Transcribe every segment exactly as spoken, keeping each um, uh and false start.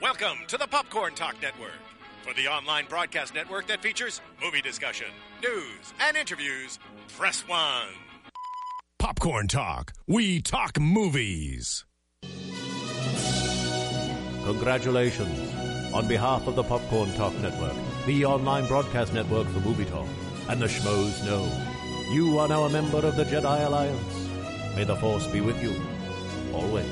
Welcome to the Popcorn Talk Network, for the online broadcast network that features movie discussion, news, and interviews. Press one. Popcorn Talk. We talk movies. Congratulations. On behalf of the Popcorn Talk Network, the online broadcast network for movie talk, and the Schmoes Know, you are now a member of the Jedi Alliance. May the Force be with you. Always.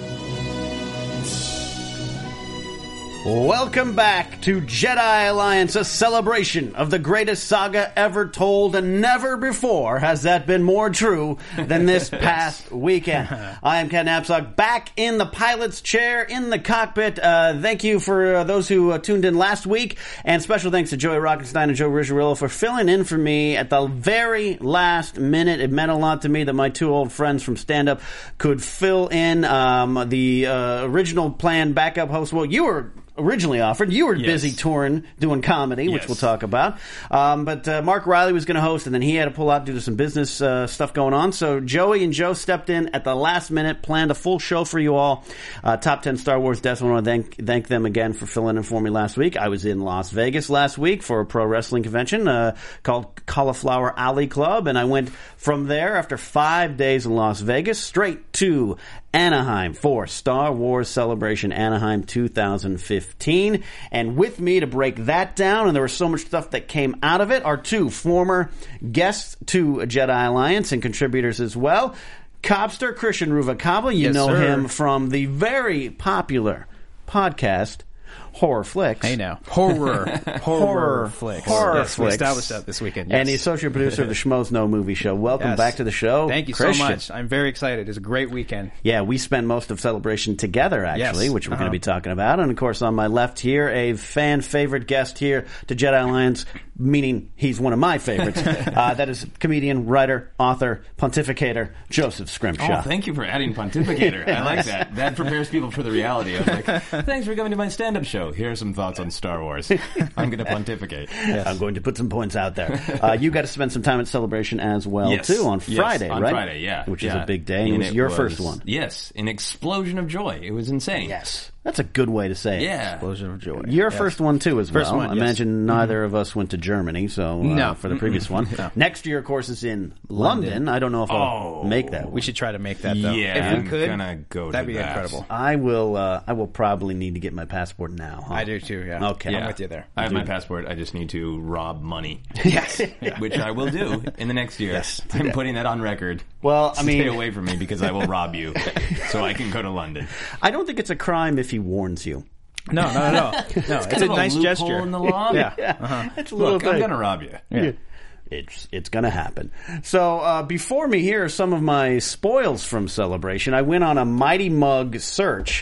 Welcome back to Jedi Alliance, a celebration of the greatest saga ever told, and never before has that been more true than this past weekend. I am Ken Napzok, back in the pilot's chair in the cockpit. Uh, thank you for uh, those who uh, tuned in last week, and special thanks to Joey Rockenstein and Joe Rizzarello for filling in for me at the very last minute. It meant a lot to me that my two old friends from stand-up could fill in. Um, the uh, original planned backup host, well, you were originally offered. You were yes. busy touring, doing comedy, yes. which we'll talk about. Um, but uh, Mark Riley was going to host, and then he had to pull out due to some business uh, stuff going on. So Joey and Joe stepped in at the last minute, planned a full show for you all. Uh, top ten Star Wars deaths. I want to thank, thank them again for filling in for me last week. I was in Las Vegas last week for a pro wrestling convention uh, called Cauliflower Alley Club, and I went from there after five days in Las Vegas straight to Anaheim for Star Wars Celebration Anaheim two thousand fifteen. And with me to break that down, and there was so much stuff that came out of it, are two former guests to Jedi Alliance and contributors as well. Cobster Christian Ruvacabla, you yes, know sir. him from the very popular podcast Horror Flicks. Hey now. Horror. Horror, horror flicks. Horror yes, flicks. We established that this weekend. Yes. And the associate producer of the Schmoes Know movie show. Welcome yes. back to the show. Thank you Christian. so much. I'm very excited. It's a great weekend. Yeah, we spent most of Celebration together, actually, yes. which we're uh-huh. going to be talking about. And, of course, on my left here, a fan-favorite guest here to Jedi Alliance, meaning he's one of my favorites. uh, that is comedian, writer, author, pontificator, Joseph Scrimshaw. Oh, thank you for adding pontificator. I like that. That prepares people for the reality. I'm like, thanks for coming to my stand-up show. Here are some thoughts on Star Wars. I'm going to pontificate. Yes. I'm going to put some points out there. Uh, you got to spend some time at Celebration as well, yes. too, on Friday, yes, on right? On Friday, yeah. Which yeah. is a big day. And it was it your was, first one. Yes, an explosion of joy. It was insane. Yes. That's a good way to say it. Yeah. Explosion of joy. Your yes. first one, too, as first well. One, I yes. imagine neither mm-hmm. of us went to Germany, so uh, no. for the previous mm-hmm. one. No. Next year, of course, is in London. London. I don't know if I'll oh. make that. We should try to make that, though. Yeah, if we could, I'm gonna go that'd to be that. incredible. I will uh, I will probably need to get my passport now. Huh? I do, too, yeah. Okay. I'm yeah. with you there. I have my passport. I just need to rob money. Yes. yeah. Which I will do in the next year. Yes. I'm Yeah. putting that on record. Well, I mean... Stay away from me because I will rob you so I can go to London. I don't think it's a crime if he warns you. No, no, no, no. no it's, kind a of nice a gesture. in the law. yeah. Yeah. Uh-huh. It's a little Look, thing. I'm going to rob you. Yeah. It's it's going to happen. So uh, before me here are some of my spoils from Celebration. I went on a Mighty Mug search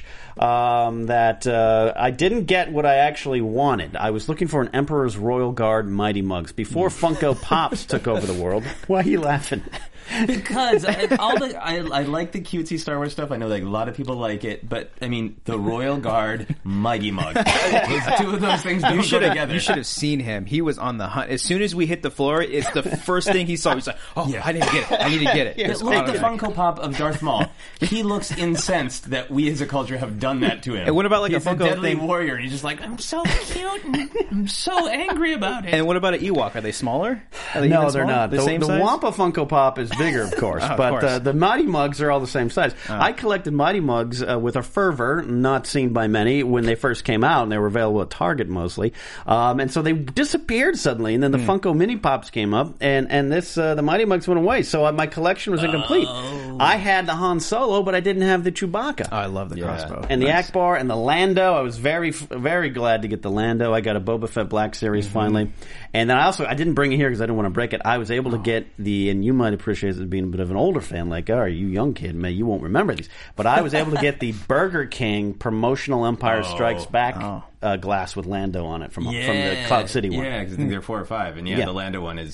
um, that uh, I didn't get what I actually wanted. I was looking for an Emperor's Royal Guard Mighty Mugs before Funko Pops took over the world. Why are you laughing? Because I, all the I, I like the cutesy Star Wars stuff. I know like a lot of people like it, but I mean the Royal Guard Mighty Mug. Those two of those things don't You go should have together. you should have seen him. He was on the hunt. As soon as we hit the floor, it's the first thing he saw. He's like, "Oh, Yeah. I need to get it. I need to get it." Yeah, It's Look at the automatic. Funko Pop of Darth Maul. He looks incensed that we as a culture have done that to him. And what about, like, a He's Funko deadly thing- warrior? And he's just like, I'm so cute. And I'm so angry about it. And what about an Ewok? Are they smaller? Are they No, even they're smaller? not. The, The, same the size? Wampa Funko Pop is bigger, of course, Oh, of but course. Uh, the Mighty Mugs are all the same size. I collected Mighty Mugs uh, with a fervor, not seen by many, when they first came out, and they were available at Target mostly. Um, and so they disappeared suddenly, and then the Funko Mini Pops came up, and and this uh, the Mighty Mugs went away. So uh, my collection was incomplete. Oh. I had the Han Solo, but I didn't have the Chewbacca. Oh, I love the Yeah. crossbow. And the Nice. Akbar and the Lando. I was very, very glad to get the Lando. I got a Boba Fett Black Series Mm-hmm. finally. And then I also, I didn't bring it here because I didn't want to break it. I was able to get the, and you might appreciate it as being a bit of an older fan, like, oh, you young kid, man, you won't remember these. But I was able to get the Burger King promotional Empire Oh. Strikes Back Oh. uh, glass with Lando on it from, yeah. from the Cloud City one. Yeah, because I think they're four or five. And yeah, Yeah. the Lando one is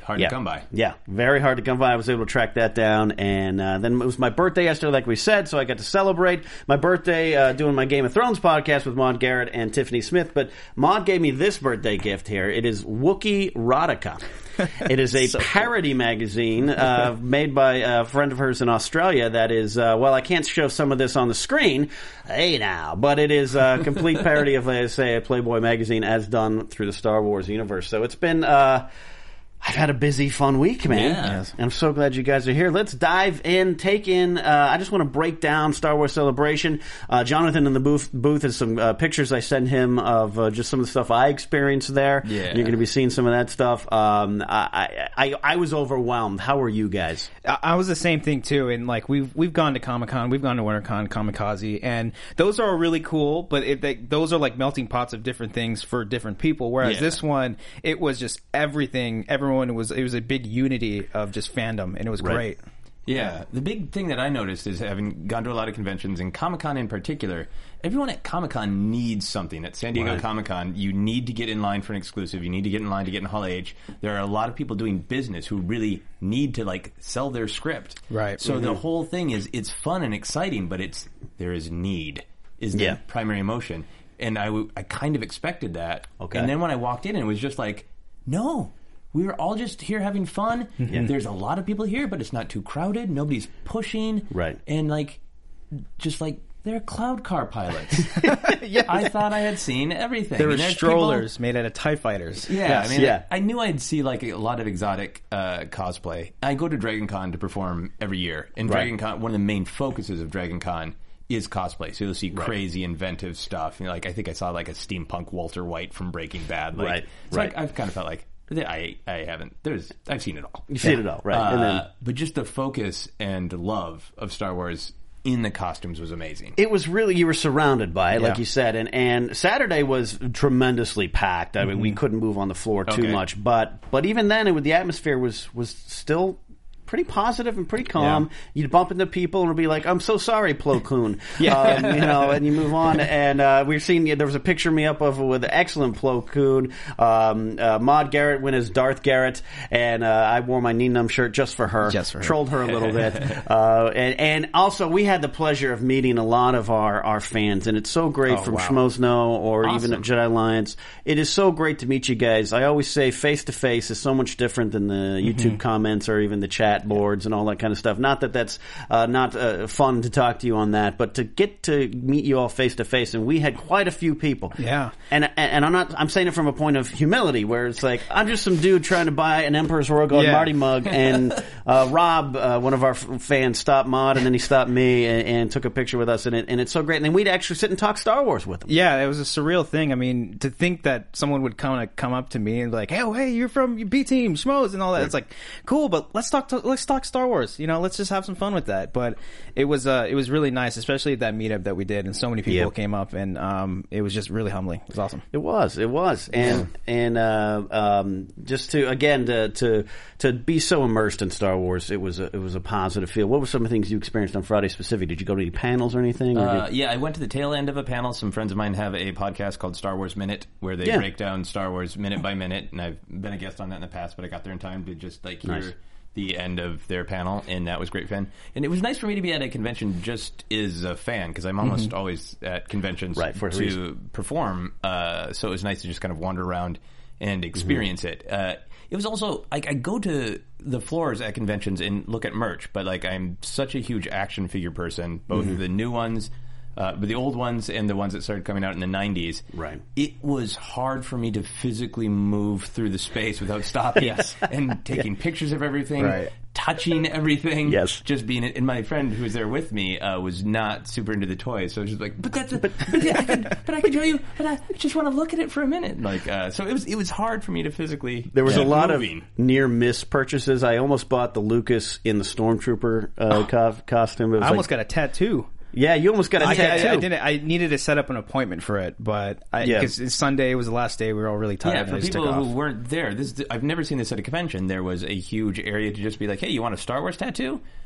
hard yeah. to come by. Yeah, very hard to come by. I was able to track that down, and uh, then it was my birthday yesterday, like we said, so I got to celebrate my birthday uh, doing my Game of Thrones podcast with Maude Garrett and Tiffany Smith. But Maude gave me this birthday gift here. It is Wookiee Erotica. It is a so parody cool. magazine uh, made by a friend of hers in Australia that is, uh, well, I can't show some of this on the screen, hey now, but it is a complete parody of, uh, say, a Playboy magazine as done through the Star Wars universe. So it's been... Uh, I've had a busy, fun week, man. Yeah. And I'm so glad you guys are here. Let's dive in, take in. Uh, I just want to break down Star Wars Celebration. Uh, Jonathan in the booth, booth has some uh, pictures I sent him of uh, just some of the stuff I experienced there. Yeah. And you're going to be seeing some of that stuff. Um, I, I, I was overwhelmed. How were you guys? I, I was the same thing too. And like we've we've gone to Comic-Con, we've gone to WinterCon, Kamikaze, and those are really cool. But it, they, those are like melting pots of different things for different people. Whereas yeah. this one, it was just everything. Everyone was it was a big unity of just fandom, and it was right. great. Yeah, the big thing that I noticed is having gone to a lot of conventions, and Comic-Con in particular, everyone at Comic-Con needs something. At San Diego right. Comic-Con, you need to get in line for an exclusive. You need to get in line to get in Hall H. There are a lot of people doing business who really need to like sell their script. Right. So mm-hmm. the whole thing is it's fun and exciting, but it's there is need is the yeah. primary emotion. And I, w- I kind of expected that. Okay. And then when I walked in, it was just like, no. We were all just here having fun. Mm-hmm. There's a lot of people here, but it's not too crowded. Nobody's pushing. Right. And, like, just like, they're cloud car pilots. Yeah. I thought I had seen everything. There were And there's strollers people- made out of TIE fighters. Yeah, Yes, I mean, yeah. I, I knew I'd see, like, a lot of exotic uh, cosplay. I go to Dragon Con to perform every year. And Right. Dragon Con, one of the main focuses of Dragon Con is cosplay. So you'll see crazy, inventive stuff. You know, like, I think I saw, like, a steampunk Walter White from Breaking Bad. Like, Right, So right. I, I've kind of felt like... I I haven't. There's I've seen it all. You've seen it all, right. Uh, and then but just the focus and love of Star Wars in the costumes was amazing. it was really, you were surrounded by it, like Yeah. you said, and, and Saturday was tremendously packed. I mean, we couldn't move on the floor too Okay. much, but but even then, it would, the atmosphere was was still pretty positive and pretty calm. Yeah. You'd bump into people and it'd be like, "I'm so sorry, Plo Koon," Yeah. um, you know, and you move on. And uh, we've seen there was a picture of me up of with excellent Plo Koon, um, uh, Maude Garrett went as Darth Garrett, and uh, I wore my knee numb shirt just for her, Just for her. trolled her a little bit, uh, and and also we had the pleasure of meeting a lot of our our fans, and it's so great Oh, from wow. Schmoes Know or Awesome. even at Jedi Alliance. It is so great to meet you guys. I always say face to face is so much different than the YouTube Mm-hmm. comments or even the chat boards and all that kind of stuff. Not that that's uh, not uh, fun to talk to you on that, but to get to meet you all face to face, and we had quite a few people. Yeah. And, and and I'm not I'm saying it from a point of humility, where it's like I'm just some dude trying to buy an Emperor's Royal Guard Yeah. Marty mug, and uh, Rob, uh, one of our f- fans, stopped Maude, and then he stopped me and, and took a picture with us, and it, and it's so great. And then we'd actually sit and talk Star Wars with him. Yeah, it was a surreal thing. I mean, to think that someone would kind of come up to me and be like, "Hey, oh, hey, you're from B Team Schmoes" and all that. It's like, cool, but let's talk. To, let's talk Star Wars. You know, let's just have some fun with that. But it was uh, it was really nice, especially at that meetup that we did, and so many people Yep. came up, and um, it was just really humbling. It was awesome. It was, it was, and and uh, um, just to again to to to be so immersed in Star Wars, it was a, it was a positive feel. What were some of the things you experienced on Friday specific? Did you go to any panels or anything? Or Uh, did- yeah, I went to the tail end of a panel. Some friends of mine have a podcast called Star Wars Minute, where they Yeah. break down Star Wars minute by minute, and I've been a guest on that in the past, but I got there in time to just like hear Nice. the end of their panel, and that was great fun. And it was nice for me to be at a convention just as a fan, because I'm almost always at conventions Right, for a to reason. perform. Uh, so it was nice to just kind of wander around and experience it. Uh, it was also like I go to the floors at conventions and look at merch, but like I'm such a huge action figure person, both the new ones. Uh, but the old ones and the ones that started coming out in the nineties, Right. it was hard for me to physically move through the space without stopping Yes. and taking pictures of everything, Right. touching everything. Yes. Just being it. And my friend who was there with me uh, was not super into the toys, so I was just like, but that's a, but, yeah, I could, but I could show you, but I just want to look at it for a minute. Like, uh, so it was it was hard for me to physically. There was a keep lot moving. of near miss purchases. I almost bought the Lucas in the Stormtrooper uh, co- costume. It was I like- almost got a tattoo. yeah, you almost got a I, tattoo. I, I didn't. I needed to set up an appointment for it, but Yeah. because Sunday was the last day, we were all really tired. Yeah, and for I just people took who off. weren't there, this I've never seen this at a convention. There was a huge area to just be like, "Hey, you want a Star Wars tattoo?"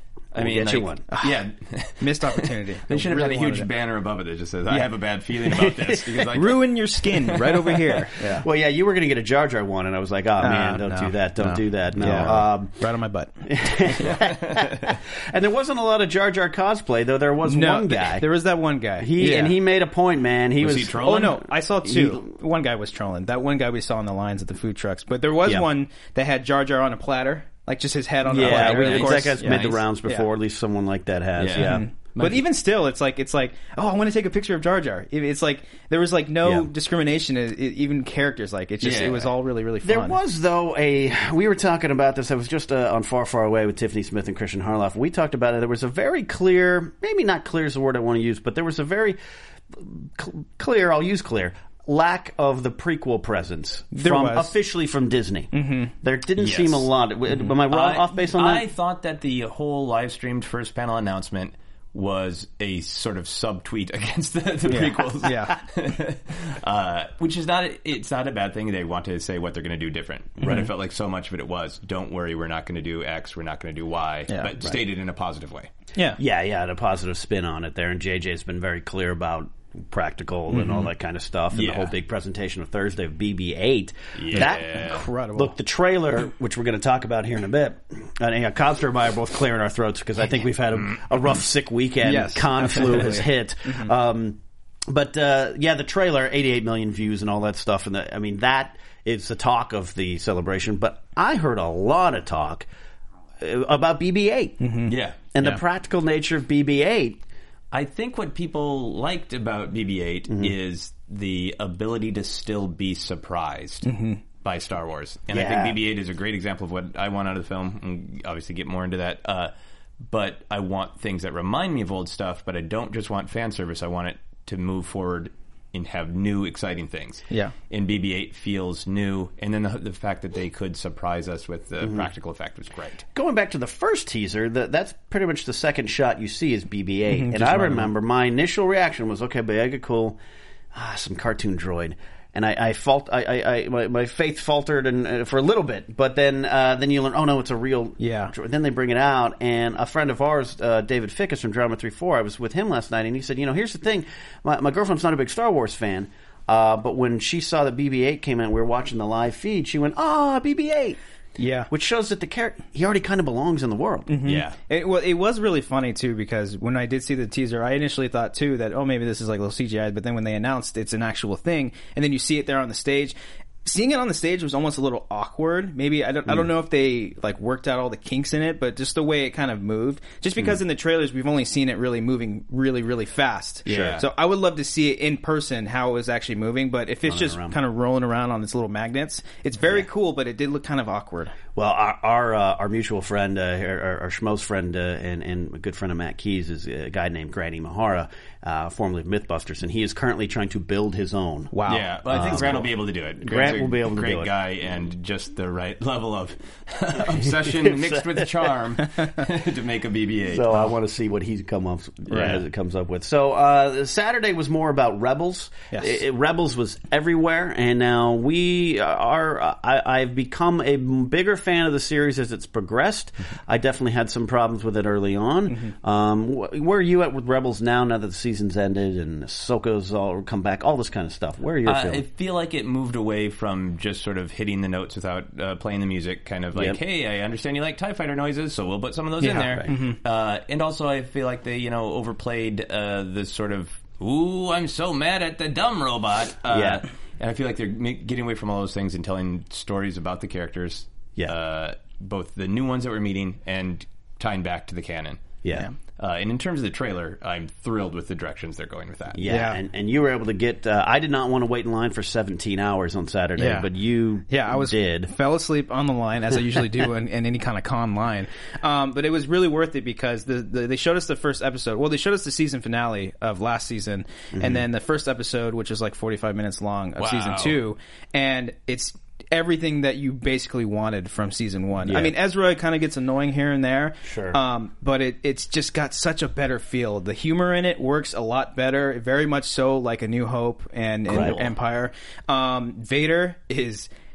I mean, get like, you one. yeah. Missed opportunity. They should have Really had a huge wanted it. banner above it that just says, I have a bad feeling about this. Because I Ruin your skin right over here. Yeah. Well, yeah, you were going to get a Jar Jar one, and I was like, oh, man, Uh, don't no, do that. Don't no. do that. No. Yeah. Um, right on my butt. and there wasn't a lot of Jar Jar cosplay, though there was No, one th- guy. There was that one guy. he Yeah. And he made a point, man. He Was was, he trolling? Oh no, I saw two. One guy was trolling. That one guy we saw on the lines at the food trucks. But there was Yeah. one that had Jar Jar on a platter, like just his head on a Yeah, platter. we, and of that course- guy's yeah, made the he's- rounds before. yeah. At least someone like that has. Yeah. Yeah. Mhm. But even still, it's like it's like oh, I want to take a picture of Jar Jar. It- It's like there was like no Yeah. discrimination, in, in, even characters. Like it just Yeah. it was all really really fun. There was, though, a. We were talking about this. I was just uh, on Far, Far Away with Tiffany Smith and Christian Harloff. We talked about it. There was a very clear, maybe not clear is the word I want to use, but there was a very cl- clear, I'll use clear, lack of the prequel presence There from was. officially from Disney. Mm-hmm. There didn't Yes. seem a lot. Am I wrong, I- off base on I that? thought that the whole live streamed first panel announcement was a sort of subtweet against the, the prequels. Yeah. uh, which is not, it's not a bad thing. They want to say what they're going to do different. Right? I felt like so much of it, it was, don't worry, we're not going to do X, we're not going to do Y, Yeah, but right. stated in a positive way. yeah. Yeah, yeah, and a positive spin on it there. And J J's been very clear about practical and all that kind of stuff. And Yeah. the whole big presentation of Thursday of B B eight. Yeah. That Incredible. Look, the trailer, which we're going to talk about here in a bit, and yeah, Conster and I are both clearing our throats because I think we've had a, a rough, sick weekend. Yes, Con flu has hit. Mm-hmm. Um, but uh, yeah, the trailer, eighty-eight million views and all that stuff. And the, I mean, that is the talk of the celebration. But I heard a lot of talk uh, about B B eight Yeah. and Yeah. the practical nature of B B eight. I think what people liked about B B eight Mm-hmm. is the ability to still be surprised by Star Wars. And I Yeah. think B B eight is a great example of what I want out of the film, and obviously get more into that. Uh, but I want things that remind me of old stuff, but I don't just want fan service. I want it to move forward and have new, exciting things. Yeah. And B B eight feels new, and then the, the fact that they could surprise us with the Mm-hmm. practical effect was great. Going back to the first teaser, the, that's pretty much the second shot you see is B B eight. And I remember my initial reaction was, okay, Boyega, cool. Ah, some cartoon droid. And I, I fault, I, I, I my, my faith faltered and uh, for a little bit, but then, uh, then you learn, oh no, it's a real. Yeah. droid. Then they bring it out, and a friend of ours, uh, David Fickus from Drama three four, I was with him last night, and he said, you know, here's the thing, my, my girlfriend's not a big Star Wars fan, uh, but when she saw that B B eight came out, we were watching the live feed, she went, ah, B B eight. Yeah. Which shows that the character, he already kind of belongs in the world. Yeah. It, well, it was really funny too because when I did see the teaser, I initially thought too that oh maybe this is like a little C G I, but then when they announced it's an actual thing, and then you see it there on the stage. Seeing it on the stage was almost a little awkward. Maybe I don't. I don't know if they like worked out all the kinks in it, but just the way it kind of moved. Just because in the trailers we've only seen it really moving really really fast. Sure. So I would love to see it in person how it was actually moving. But if it's just around. kind of rolling around on its little magnets, it's very cool. But it did look kind of awkward. Well, our our, uh, our mutual friend, uh, our, our Schmoes friend, uh, and, and a good friend of Matt Keys is a guy named Grant Imahara, uh, formerly of Mythbusters, and he is currently trying to build his own. Wow. Yeah, well, I think Grant will be able to do it. Grant's Grant a will be able to great do it. guy and just the right level of obsession mixed with charm to make a B B eight. So I want to see what he come up Right. as it comes up with. So uh, Saturday was more about Rebels. Yes. It- it- Rebels was everywhere, and now we are. Uh, I, I've become a bigger fan of the series as it's progressed. I definitely had some problems with it early on. Um, wh- where are you at with Rebels now? Now that the season's ended and Ahsoka's all come back, all this kind of stuff. Where are you Uh, feeling? I feel like it moved away from just sort of hitting the notes without uh, playing the music. Kind of like, Yep. hey, I understand you like TIE fighter noises, so we'll put some of those in Yeah, there. right. Uh, and also, I feel like they, you know, overplayed uh, the sort of, ooh, I'm so mad at the dumb robot. Uh, Yeah. And I feel like they're ma- getting away from all those things and telling stories about the characters. Yeah. Uh, both the new ones that we're meeting and tying back to the canon. yeah. Uh, and in terms of the trailer, I'm thrilled with the directions they're going with that. Yeah, Yeah. And, and you were able to get. Uh, I did not want to wait in line for seventeen hours on Saturday, Yeah. but you Yeah, I was did. fell asleep on the line as I usually do in, in any kind of con line. Um, but it was really worth it because the, the they showed us the first episode. Well, they showed us the season finale of last season, and then the first episode, which is like forty-five minutes long of Wow. season two, and it's everything that you basically wanted from season one. Yeah. I mean, Ezra kind of gets annoying here and there, Sure. um, but it, it's just got such a better feel. The humor in it works a lot better, very much so like A New Hope and, and Right. Empire. Um, Vader is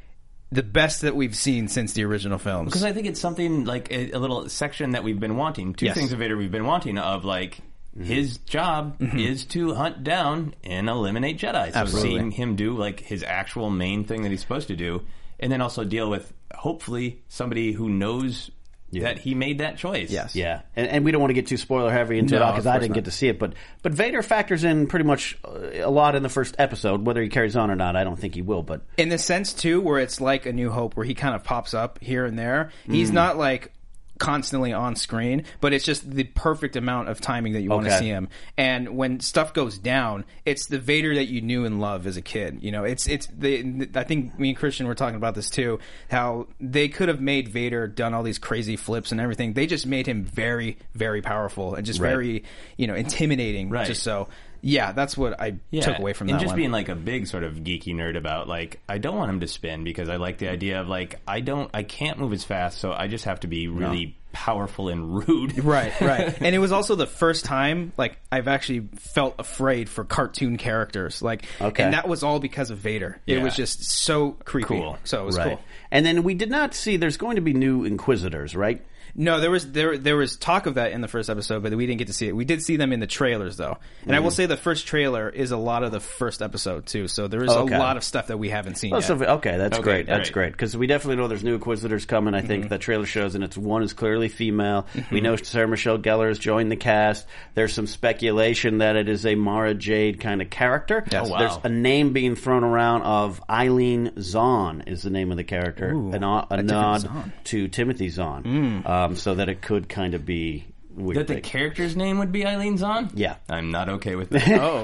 the best that we've seen since the original films. Because I think it's something like a, a little section that we've been wanting. Two Yes. things of Vader we've been wanting of like his job mm-hmm. is to hunt down and eliminate Jedi. So Absolutely. seeing him do like his actual main thing that he's supposed to do, and then also deal with hopefully somebody who knows yeah. that he made that choice. Yes. Yeah, and, and we don't want to get too spoiler heavy into No, it all because of I course didn't not. get to see it. But but Vader factors in pretty much a lot in the first episode. Whether he carries on or not, I don't think he will. But In the sense, too, where it's like A New Hope, where he kind of pops up here and there. He's not like constantly on screen, but it's just the perfect amount of timing that you want to Okay. see him. And when stuff goes down, it's the Vader that you knew and loved as a kid. You know, it's it's the. I think me and Christian were talking about this too. How they could have made Vader done all these crazy flips and everything. They just made him very, very powerful and just Right. very, you know, intimidating. Right. Just so. Yeah, that's what I Yeah, took away from and that just one. being like a big sort of geeky nerd about like I don't want him to spin because I like the idea of like I don't I can't move as fast, so I just have to be really powerful and rude. Right, right. And it was also the first time like I've actually felt afraid for cartoon characters. Like Okay. and that was all because of Vader. It Yeah. was just so creepy. Cool. So it was right, cool. and then we did not see. There's going to be new Inquisitors, right? No, there was there there was talk of that in the first episode, but we didn't get to see it. We did see them in the trailers though. And I will say the first trailer is a lot of the first episode too. So there is Okay. a lot of stuff that we haven't seen Oh, yet. so, okay, that's Okay, great. That's great. great because we definitely know there's new Inquisitors coming. I think the trailer shows, and it's one is clearly female. We know Sarah Michelle Gellar has joined the cast. There's some speculation that it is a Mara Jade kind of character. Yes. Oh, wow. There's a name being thrown around of Eileen Zahn is the name of the character, Ooh, an, a, a different nod Zahn. to Timothy Zahn, um, so that it could kind of be weird. That the thing. character's name would be Eileen Zahn? Yeah. I'm not okay with that. Oh,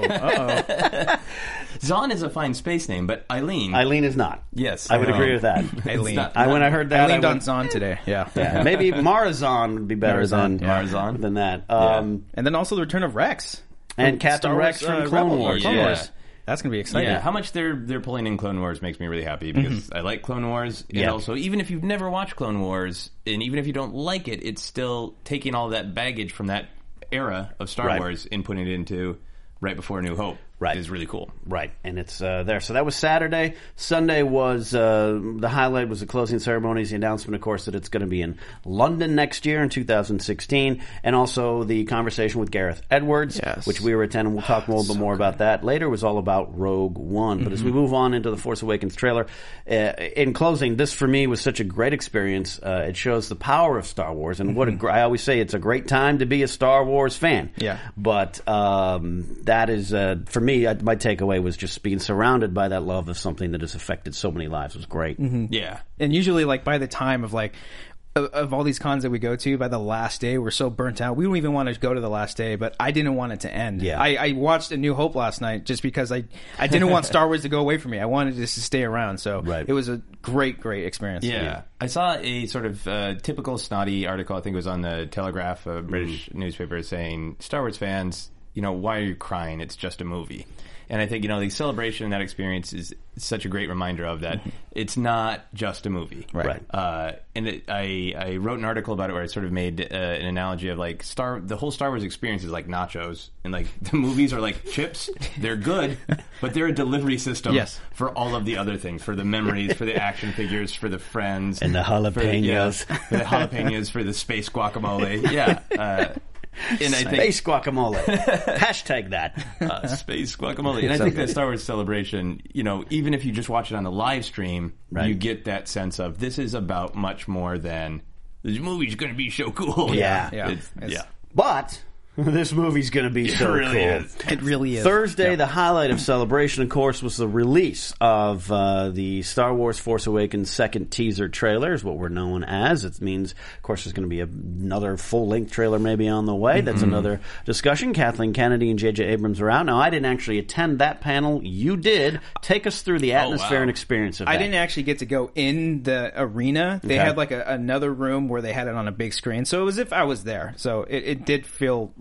uh Zahn is a fine space name, but Eileen... Eileen is not. Yes. I would no. agree with that. oh. Eileen. not- I, when I heard I that, I leaned on went, Zahn today. Yeah. yeah, maybe Marazon would be better Marazon, than yeah. Marazon. than that. Um, And then also the return of Rex. And From Captain Star Rex Wars, from uh, Clone Rebel- Wars. Clone Yeah. Wars. That's going to be exciting. Yeah, how much they're they're pulling in Clone Wars makes me really happy because I like Clone Wars, and Yeah. also even if you've never watched Clone Wars, and even if you don't like it, it's still taking all that baggage from that era of Star Right. Wars and putting it into right before A New Hope. Right. Is really cool. Right, and it's uh, there. So that was Saturday. Sunday was uh, the highlight was the closing ceremonies, the announcement, of course, that it's going to be in London next year in two thousand sixteen, and also the conversation with Gareth Edwards, Yes. which we were attending. We'll talk a little bit more about that later. It was all about Rogue One. But Mm-hmm. as we move on into the Force Awakens trailer, uh, in closing, this for me was such a great experience. Uh, it shows the power of Star Wars, and what a gr- I always say, it's a great time to be a Star Wars fan. Yeah. But um, that is, uh, for me, uh, my takeaway was just being surrounded by that love of something that has affected so many lives. It was great. Yeah. And usually, like, by the time of, like, of, of all these cons that we go to, by the last day, we're so burnt out. We don't even want to go to the last day, but I didn't want it to end. Yeah. I, I watched A New Hope last night just because I, I didn't want Star Wars to go away from me. I wanted this to stay around. So Right. it was a great, great experience. Yeah. I saw a sort of uh, typical snotty article, I think it was on the Telegraph, a British newspaper, saying, Star Wars fans, you know, why are you crying? It's just a movie. And I think, you know, the celebration and that experience is such a great reminder of that. It's not just a movie. Right. Right. Uh, and it, I, I wrote an article about it where I sort of made uh, an analogy of like Star, the whole Star Wars experience is like nachos, and like the movies are like chips. They're good, but they're a delivery system Yes. for all of the other things, for the memories, for the action figures, for the friends, And the jalapenos. for the, yeah, for the jalapenos, for the space guacamole. Yeah. Uh, and I think Space guacamole. Hashtag that. uh, space guacamole. And I think that Star Wars Celebration, you know, even if you just watch it on the live stream, Right. you get that sense of this is about much more than this movie's going to be so cool. Yeah. Yeah. It's, It's- yeah. But this movie's going to be so really cool. is. It really is. Thursday, the highlight of Celebration, of course, was the release of uh, the Star Wars Force Awakens second teaser trailer, is what we're known as. It means, of course, there's going to be another full-length trailer maybe on the way. That's another discussion. Kathleen Kennedy and J J Abrams are out. Now, I didn't actually attend that panel. You did. Take us through the atmosphere wow. and experience of that. I didn't actually get to go in the arena. They Okay. had like a, another room where they had it on a big screen. So it was as if I was there. So it, it did feel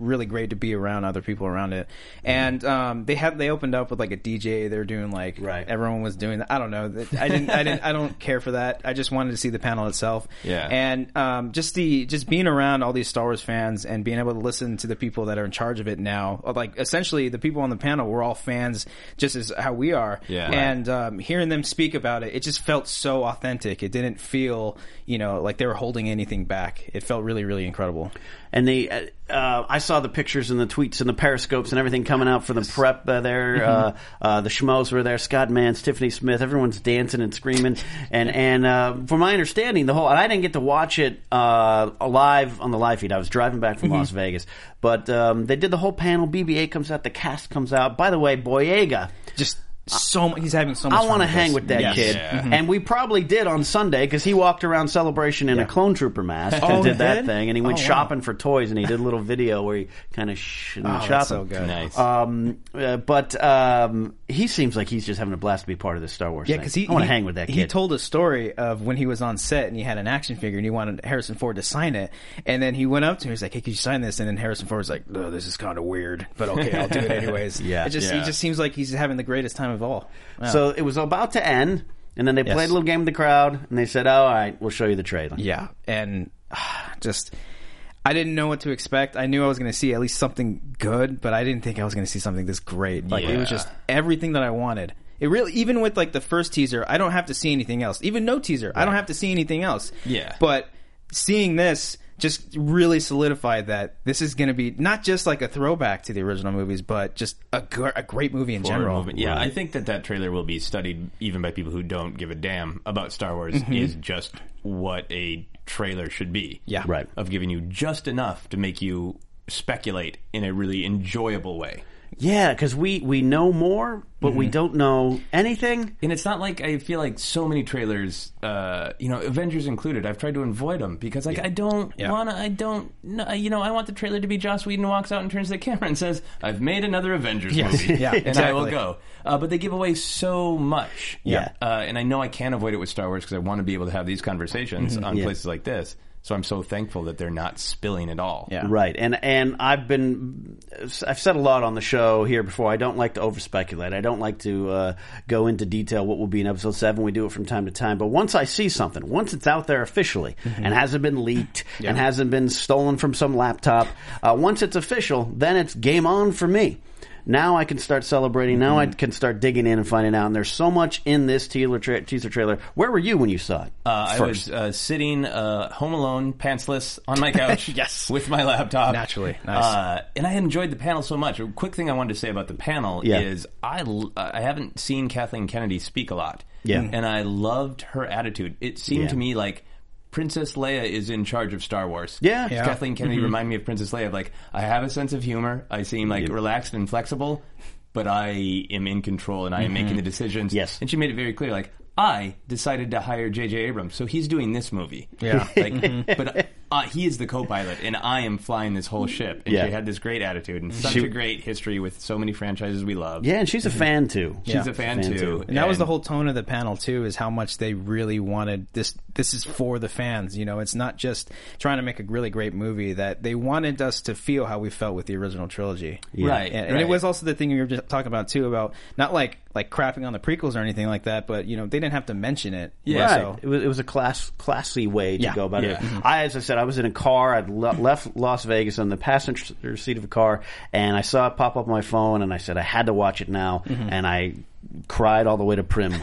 really great to be around other people around it. And um, they had they opened up with like a D J. They were doing like right. everyone was doing that. I don't know. I didn't. I didn't. I don't care for that. I just wanted to see the panel itself. Yeah. And um, just the just being around all these Star Wars fans and being able to listen to the people that are in charge of it now. Like essentially, the people on the panel were all fans, just as how we are. Yeah. And um, hearing them speak about it, it just felt so authentic. It didn't feel, you know, like they were holding anything back. It felt really, really incredible. And the uh, I saw the pictures and the tweets and the periscopes and everything coming out for the prep uh, there. Mm-hmm. Uh, uh, the schmoes were there. Scott Mans, Tiffany Smith. Everyone's dancing and screaming. And and uh, from my understanding, the whole and I didn't get to watch it uh, live on the live feed. I was driving back from Mm-hmm. Las Vegas, but um, they did the whole panel. B B eight comes out. The cast comes out. By the way, Boyega. Just so much, he's having so much I fun want to with hang this. with that Yes. kid. Yeah. And we probably did on Sunday because he walked around Celebration in Yeah. a clone trooper mask Oh, and he did that did? thing. And he went Oh, wow. shopping for toys and he did a little video where he kind of sh- Oh, shopping. that's so good. Nice. Um, uh, but um, he seems like he's just having a blast to be part of this Star Wars Yeah, thing. because he I want to he- hang with that kid. He told a story of when he was on set and he had an action figure and he wanted Harrison Ford to sign it, and then he went up to him. He was like, "Hey, can you sign this?" And then Harrison Ford was like, "Oh, this is kind of weird, but okay, I'll do it anyways." Yeah. it just Yeah. he just seems like he's having the greatest time of all. Wow. So it was about to end, and then they Yes. played a little game with the crowd, and they said, oh, all right, we'll show you the trailer. yeah, and uh, just. I didn't know what to expect. I knew I was going to see at least something good, but I didn't think I was going to see something this great. Like it was Yeah. just everything that I wanted. It really, even with like the first teaser, I don't have to see anything else. Even no teaser, I don't have to see anything else. Yeah. But seeing this just really solidified that this is going to be not just like a throwback to the original movies, but just a, gr- a great movie in Forward general. movement. Yeah, I think that that trailer will be studied even by people who don't give a damn about Star Wars. Is just what a trailer should be. Yeah. Right. Of giving you just enough to make you speculate in a really enjoyable way. Yeah, because we, we know more, but we don't know anything. And it's not like I feel like so many trailers, uh, you know, Avengers included, I've tried to avoid them because, like, I don't Yeah. want to, I don't, no, you know, I want the trailer to be Joss Whedon walks out and turns to the camera and says, I've made another Avengers movie. Yeah, and I will exactly. go. Uh, but they give away so much. Yeah. Uh, and I know I can't avoid it with Star Wars because I want to be able to have these conversations on Yeah. places like this. So I'm so thankful that they're not spilling it all. Yeah. Right, and and I've been I've said a lot on the show here before. I don't like to over speculate. I don't like to uh, go into detail what will be in episode seven. We do it from time to time, but once I see something, once it's out there officially Mm-hmm. and hasn't been leaked and hasn't been stolen from some laptop, uh, once it's official, then it's game on for me. Now I can start celebrating. Now I can start digging in and finding out. And there's so much in this teaser, tra- teaser trailer. Where were you when you saw it? Uh, I first? was uh, sitting uh, home alone, pantsless, on my couch Yes. with my laptop. Naturally. Nice. Uh, and I enjoyed the panel so much. A quick thing I wanted to say about the panel Yeah. is I, l- I haven't seen Kathleen Kennedy speak a lot. Yeah. And I loved her attitude. It seemed Yeah. to me like Princess Leia is in charge of Star Wars. Yeah. Yeah. Kathleen Kennedy reminded me of Princess Leia. Of like, I have a sense of humor. I seem like relaxed and flexible, but I am in control and I am making the decisions. Yes. And she made it very clear, like, I decided to hire J J Abrams, so he's doing this movie. Yeah. Like, but uh, he is the co-pilot, and I am flying this whole ship. And Yeah. she had this great attitude and such She- a great history with so many franchises we love. Yeah, and she's a fan too. She's Yeah. a fan, Fan too. too. And that was the whole tone of the panel too, is how much they really wanted this. This is for the fans, you know. It's not just trying to make a really great movie. That they wanted us to feel how we felt with the original trilogy, Right, And, and right. it was also the thing we were just talking about too, about not like like crapping on the prequels or anything like that, but you know they didn't have to mention it. Yeah. Right. So, It was it was a class classy way to Yeah. go about Yeah. it. Mhm. I, as I said, I was in a car. I'd le- left Las Vegas on the passenger seat of a car, and I saw it pop up on my phone, and I said I had to watch it now, and I cried all the way to Prim.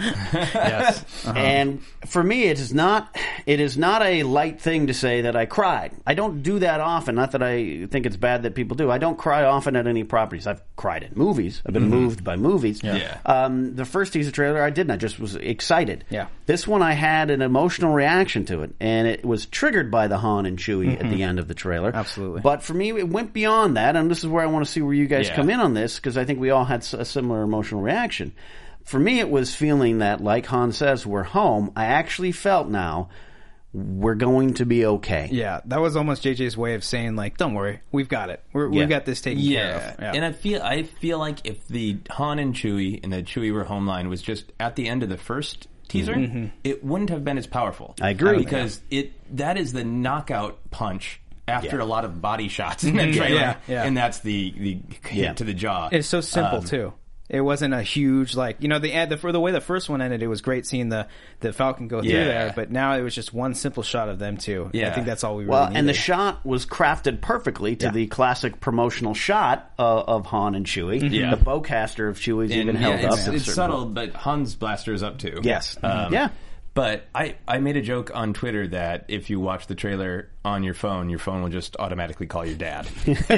yes, And for me, it is not it is not a light thing to say that I cried. I don't do that often. Not that I think it's bad that people do. I don't cry often at any properties. I've cried at movies. I've been moved by movies. Yeah. Um, the first teaser trailer, I didn't. I just was excited. Yeah. This one, I had an emotional reaction to it, and it was triggered by the Han and Chewie at the end of the trailer. Absolutely. But for me, it went beyond that, and this is where I want to see where you guys Yeah. come in on this, because I think we all had s- a similar emotional reaction. For me, it was feeling that, like Han says, we're home. I actually felt now we're going to be okay. yeah, that was almost J J's way of saying like, "Don't worry, we've got it. We're, Yeah. We've got this taken Yeah. care of." Yeah. And I feel I feel like if the Han and Chewie and the Chewie were home line was just at the end of the first teaser, it wouldn't have been as powerful. I agree. because it that is the knockout punch after Yeah. a lot of body shots in that trailer, Yeah, yeah. and that's the the hit Yeah. to the jaw. It's so simple Um, too. It wasn't a huge like you know the ad the for the way the first one ended. It was great seeing the the Falcon go through Yeah. there, but now it was just one simple shot of them two. Yeah. I think that's all we really Well, needed. and the shot was crafted perfectly to Yeah. the classic promotional shot uh, of Han and Chewie. Yeah. The bowcaster of Chewie's And, even yeah, held it's, up. at a it's certain subtle, point. but Han's blaster is up too. Yes. Um, Yeah. But I, I made a joke on Twitter that if you watch the trailer on your phone, your phone will just automatically call your dad.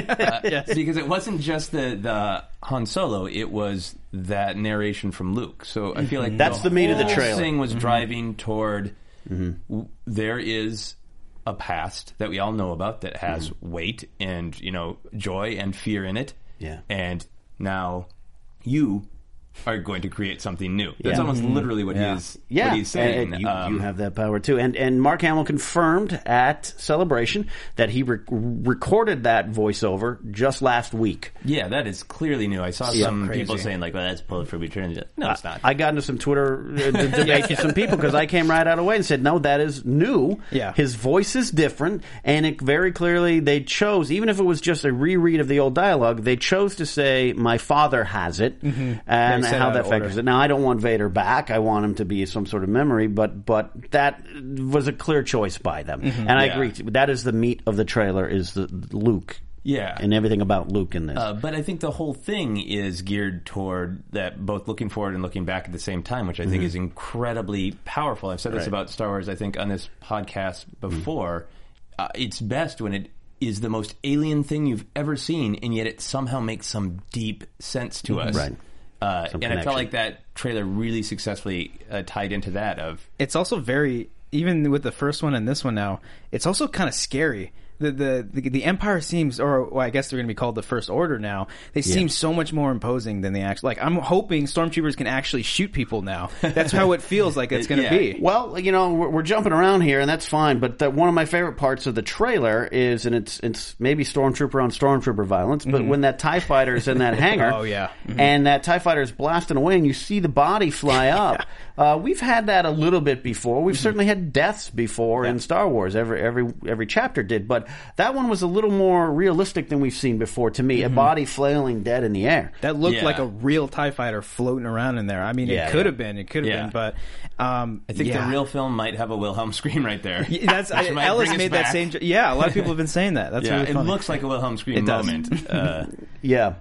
uh, Because it wasn't just the, the Han Solo, it was that narration from Luke. So I feel like That's the meat of the whole trailer. thing was driving toward w- there is a past that we all know about that has weight and, you know, joy and fear in it. Yeah. And now you are going to create something new. That's Yeah. almost literally what he's Yeah, what he's saying. and- and you, Um, you have that power too. And and Mark Hamill confirmed at Celebration that he re- recorded that voiceover just last week. yeah, that is clearly new. I saw Yeah. some Crazy. people saying like, "Well, that's pulled from Eternity." No, it's not. I got into some Twitter uh, d- debates with some people because I came right out of the way and said, no, that is new. Yeah. His voice is different, and it very clearly they chose, even if it was just a reread of the old dialogue, they chose to say, my father has it, and They said how out that of factors order. it. Now, I don't want Vader back. I want him to be some sort of memory, but but that was a clear choice by them. And I Yeah. agree. That is the meat of the trailer, is the Luke. Yeah. And everything about Luke in this. Uh, but I think the whole thing is geared toward that both looking forward and looking back at the same time, which I think is incredibly powerful. I've said this Right. about Star Wars, I think, on this podcast before. Uh, it's best when it is the most alien thing you've ever seen, and yet it somehow makes some deep sense to us. Right. Uh, Some and I connection. felt like that trailer really successfully uh, tied into that of it's also very even with the first one and this one now. It's also kind of scary. The, the the the Empire seems, or well, I guess they're going to be called the First Order now. They seem so much more imposing than they actually. Like I'm hoping stormtroopers can actually shoot people now. That's how it feels like it's going to Yeah. be. Well, you know, we're, we're jumping around here, and that's fine. But the, one of my favorite parts of the trailer is, and it's it's maybe stormtrooper on stormtrooper violence, but when that TIE fighter is in that hangar, Oh, yeah. and that TIE fighter is blasting away, and you see the body fly up. uh, we've had that a little bit before. We've certainly had deaths before in Star Wars. Every every every chapter did, but that one was a little more realistic than we've seen before. To me, a body flailing dead in the air. That looked Yeah. like a real TIE fighter floating around in there. I mean, Yeah, it could yeah. have been. It could have Yeah. been, but um, I think yeah. the real film might have a Wilhelm scream right there. Yeah, that's I, Which might Ellis bring us made that back. same. jo- Yeah, a lot of people have been saying that. That's Yeah, really it funny. looks like a Wilhelm scream It does. moment. Uh, Yeah.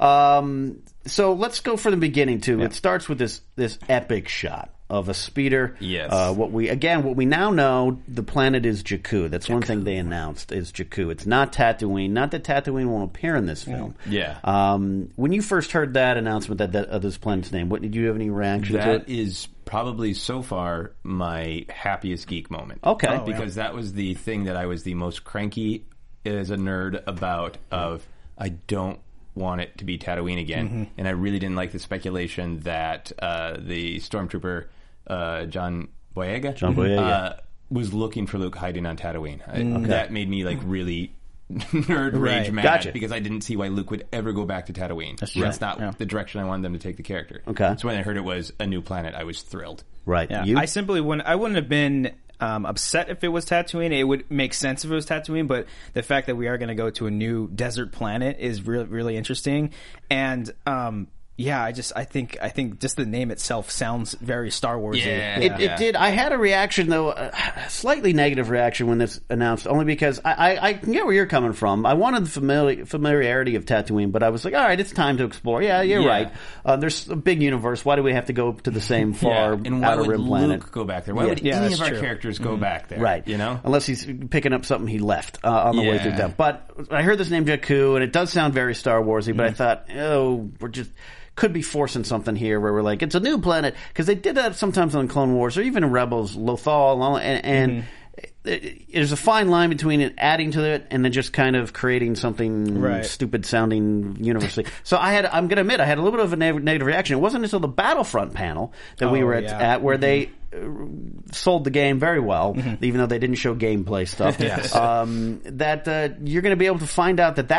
Um, so let's go from the beginning too. It starts with this this epic shot of a speeder. Yes. Uh, what we again, what we now know, the planet is Jakku. That's one thing they announced is Jakku. It's not Tatooine. Not that Tatooine won't appear in this film. Yeah. Um, when you first heard that announcement that, that of this planet's name, what did you have any reaction to That it? is probably so far my happiest geek moment. Okay. Oh, because that was the thing that I was the most cranky as a nerd about. Of I don't want it to be Tatooine again, Mm-hmm. and I really didn't like the speculation that uh, the stormtrooper uh, John Boyega, John Boyega. Uh, was looking for Luke hiding on Tatooine. I, Mm. That made me like really. Nerd rage Right. mad Gotcha. because I didn't see why Luke would ever go back to Tatooine. That's, true. not Yeah. the direction I wanted them to take the character. Okay. So when I heard it was a new planet, I was thrilled. Right. Yeah, You? I simply wouldn't. I wouldn't have been um, upset if it was Tatooine. It would make sense if it was Tatooine, but the fact that we are going to go to a new desert planet is really, really interesting. And um, yeah, I just, I think, I think just the name itself sounds very Star Warsy. Yeah. It, it did. I had a reaction, though, a slightly negative reaction when this announced, only because I, I, I can get where you're coming from. I wanted the famili- familiarity of Tatooine, but I was like, all right, it's time to explore. Yeah, you're Yeah. right. Uh, there's a big universe. Why do we have to go to the same far Yeah, and why outer would rim Luke planet? go back there? Why Yeah. would Yeah, any that's of our true. characters go back there? Right. You know? Unless he's picking up something he left uh, on the way Yeah. through them. But I heard this name Jakku, and it does sound very Star Warsy, Mm. but I thought, oh, we're just... could be forcing something here where we're like, it's a new planet. Because they did that sometimes on Clone Wars or even in Rebels, Lothal, and, and Mm-hmm. it, it, there's a fine line between it adding to it and then just kind of creating something Right. stupid sounding universally. So I had, I'm going to admit, I had a little bit of a neg- negative reaction. It wasn't until the Battlefront panel that we Oh, were at, yeah. at where they uh, sold the game very well, even though they didn't show gameplay stuff. Yes. um, that uh, you're going to be able to find out that that's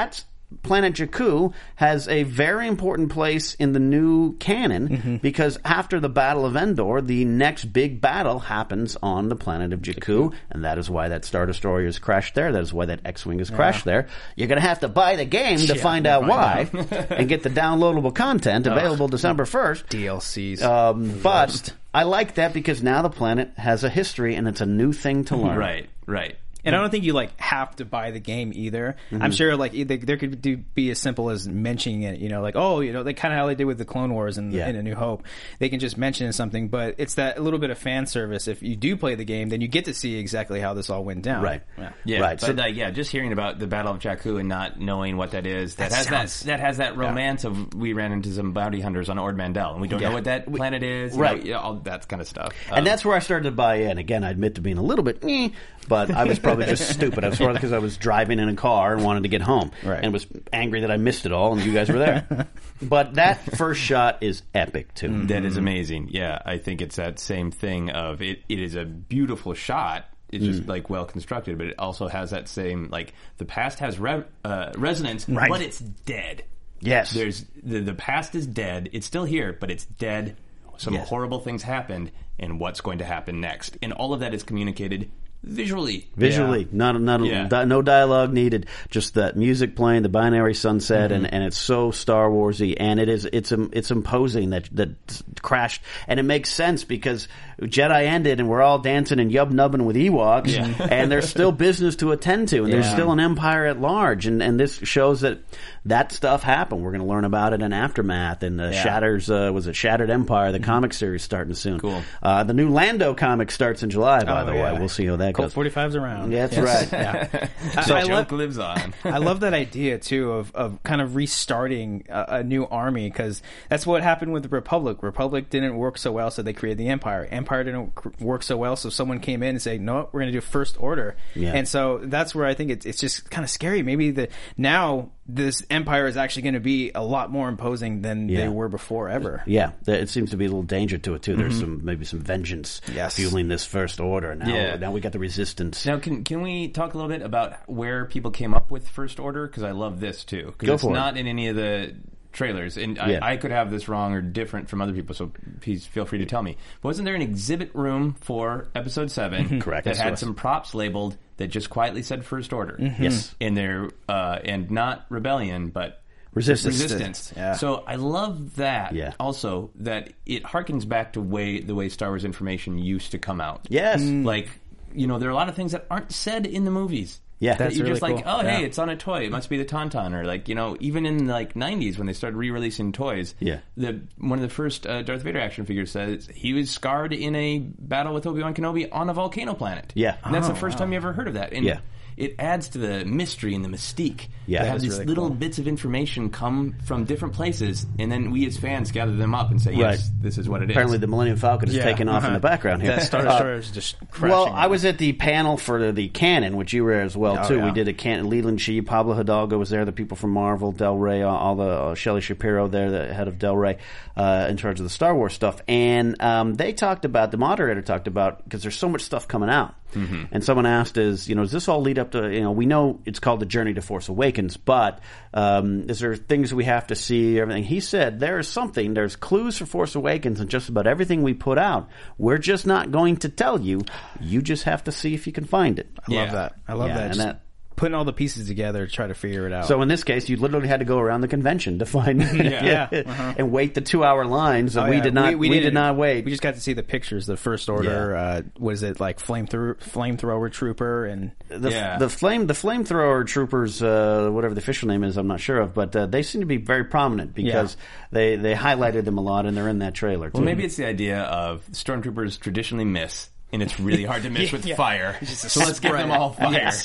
planet Jakku has a very important place in the new canon mm-hmm. because after the Battle of Endor, the next big battle happens on the planet of Jakku, and that is why that Star Destroyer is crashed there. That is why that X-Wing is crashed yeah. there. You're going to have to buy the game to yeah, find out why and get the downloadable content available Ugh. December first. D L Cs. Um, but I like that because now the planet has a history and it's a new thing to learn. Right, right. And I don't think you like have to buy the game either. Mm-hmm. I'm sure like either, there could do, be as simple as mentioning it. You know, like oh, you know, they kind of how they did with the Clone Wars and yeah. in A New Hope. They can just mention something, but it's that little bit of fan service. If you do play the game, then you get to see exactly how this all went down. Right. Yeah. yeah. Right. But so, like, yeah, just hearing about the Battle of Jakku and not knowing what that is, that, that has sounds, that that has that romance yeah. of we ran into some bounty hunters on Ord Mantell and we don't yeah. know what that planet is. Right. You know, all that kind of stuff. And um, that's where I started to buy in. Again, I admit to being a little bit, eh, but I was probably just stupid. I was probably because I was driving in a car and wanted to get home, right. and was angry that I missed it all, and you guys were there. But that first shot is epic too. Mm-hmm. That is amazing. Yeah, I think it's that same thing of it. It is a beautiful shot. It's just mm. like well constructed, but it also has that same like the past has re- uh, resonance, right. but it's dead. Yes, there's the the past is dead. It's still here, but it's dead. Some yes. horrible things happened, and what's going to happen next, and all of that is communicated. Visually, visually, yeah. not not yeah. di- no dialogue needed. Just that music playing, the binary sunset, mm-hmm. and, and it's so Star Warsy, and it is it's it's imposing that that crashed, and it makes sense because Jedi ended, and we're all dancing and yub nubbing with Ewoks, yeah. and there's still business to attend to, and yeah. there's still an empire at large, and and this shows that that stuff happened. We're going to learn about it in Aftermath, and the yeah. Shatters uh, was it Shattered Empire, the mm-hmm. comic series starting soon. Cool. Uh, the new Lando comic starts in July. By oh, the yeah. way, we'll see how that. Colt forty-five's around. Yeah, that's yes. right. Yeah. So I, I joke love, lives on. I love that idea too of, of kind of restarting a, a new army because that's what happened with the Republic. Republic didn't work so well, so they created the Empire. Empire didn't work so well, so someone came in and said, "No, we're going to do First Order." Yeah. And so that's where I think it's it's just kind of scary. Maybe the now this Empire is actually going to be a lot more imposing than yeah. they were before ever. Yeah, it seems to be a little danger to it too. There's mm-hmm. some maybe some vengeance yes. fueling this First Order. Now, yeah. now we got the Resistance. Now, can can we talk a little bit about where people came up with First Order? Because I love this too. Go Because it's for not it. in any of the trailers, and Yeah. I, I could have this wrong or different from other people, so please feel free to tell me. But wasn't there an exhibit room for Episode seven Correct. that Yes, had yes. some props labeled that just quietly said First Order? Mm-hmm. Yes. In there, uh, and not Rebellion, but Resistance. Resistance. Yeah. So I love that. Yeah. Also, that it harkens back to way the way Star Wars information used to come out. Yes. Like, you know, there are a lot of things that aren't said in the movies. Yeah. That That's you're really just like, cool. oh, Yeah. hey, it's on a toy. It must be the Tauntaun. Or like, you know, even in the like nineties when they started re-releasing toys, Yeah. the one of the first uh, Darth Vader action figures says he was scarred in a battle with Obi-Wan Kenobi on a volcano planet. Yeah. And that's Oh, the first wow. time you ever heard of that. And Yeah. it adds to the mystery and the mystique. Yeah, to have that's these really little cool. bits of information come from different places, and then we as fans gather them up and say, yes, Right. this is what it is. Apparently, the Millennium Falcon is Yeah. taking off in Uh-huh. the background here. That Star Uh, Destroyer is just crashing. Well, I was at the panel for the canon, which you were as well Oh, too. yeah. We did a canon. Leland Shee, Pablo Hidalgo was there. The people from Marvel, Del Rey, all, all the uh, Shelley Shapiro there, the head of Del Rey, uh, in charge of the Star Wars stuff. And um, they talked about the moderator talked about because there's so much stuff coming out. Mm-hmm. And someone asked, "Is you know, does this all lead up to you know? We know it's called the Journey to Force Awakens, but um, is there things we have to see? Everything?" He said, "There is something. There's clues for Force Awakens and just about everything we put out. We're just not going to tell you. You just have to see if you can find it." I love Yeah. that. I love Yeah, that. and Just that- putting all the pieces together to try to figure it out. So in this case, you literally had to go around the convention to find Yeah. Uh-huh. and wait the two hour lines. And Oh, we yeah. did not. We, didn't- did not wait. We just got to see the pictures. The First Order. Yeah. Uh, was it like flamethrower, flamethrower trooper, and the, Yeah. the flame, the flamethrower troopers, uh, whatever the official name is, I'm not sure of, but uh, they seem to be very prominent because they they highlighted them a lot, and they're in that trailer too. Well, maybe it's the idea of stormtroopers traditionally miss, and it's really hard to miss with Yeah. fire. So let's give them all fire. Yes.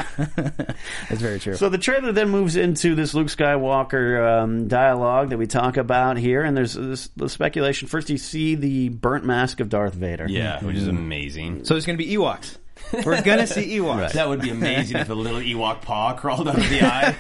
That's very true. So the trailer then moves into this Luke Skywalker um, dialogue that we talk about here, and there's this, the speculation. First, you see the burnt mask of Darth Vader. Yeah, which is amazing. So there's going to be Ewoks. We're gonna see Ewoks. Right. That would be amazing if a little Ewok paw crawled out of the eye.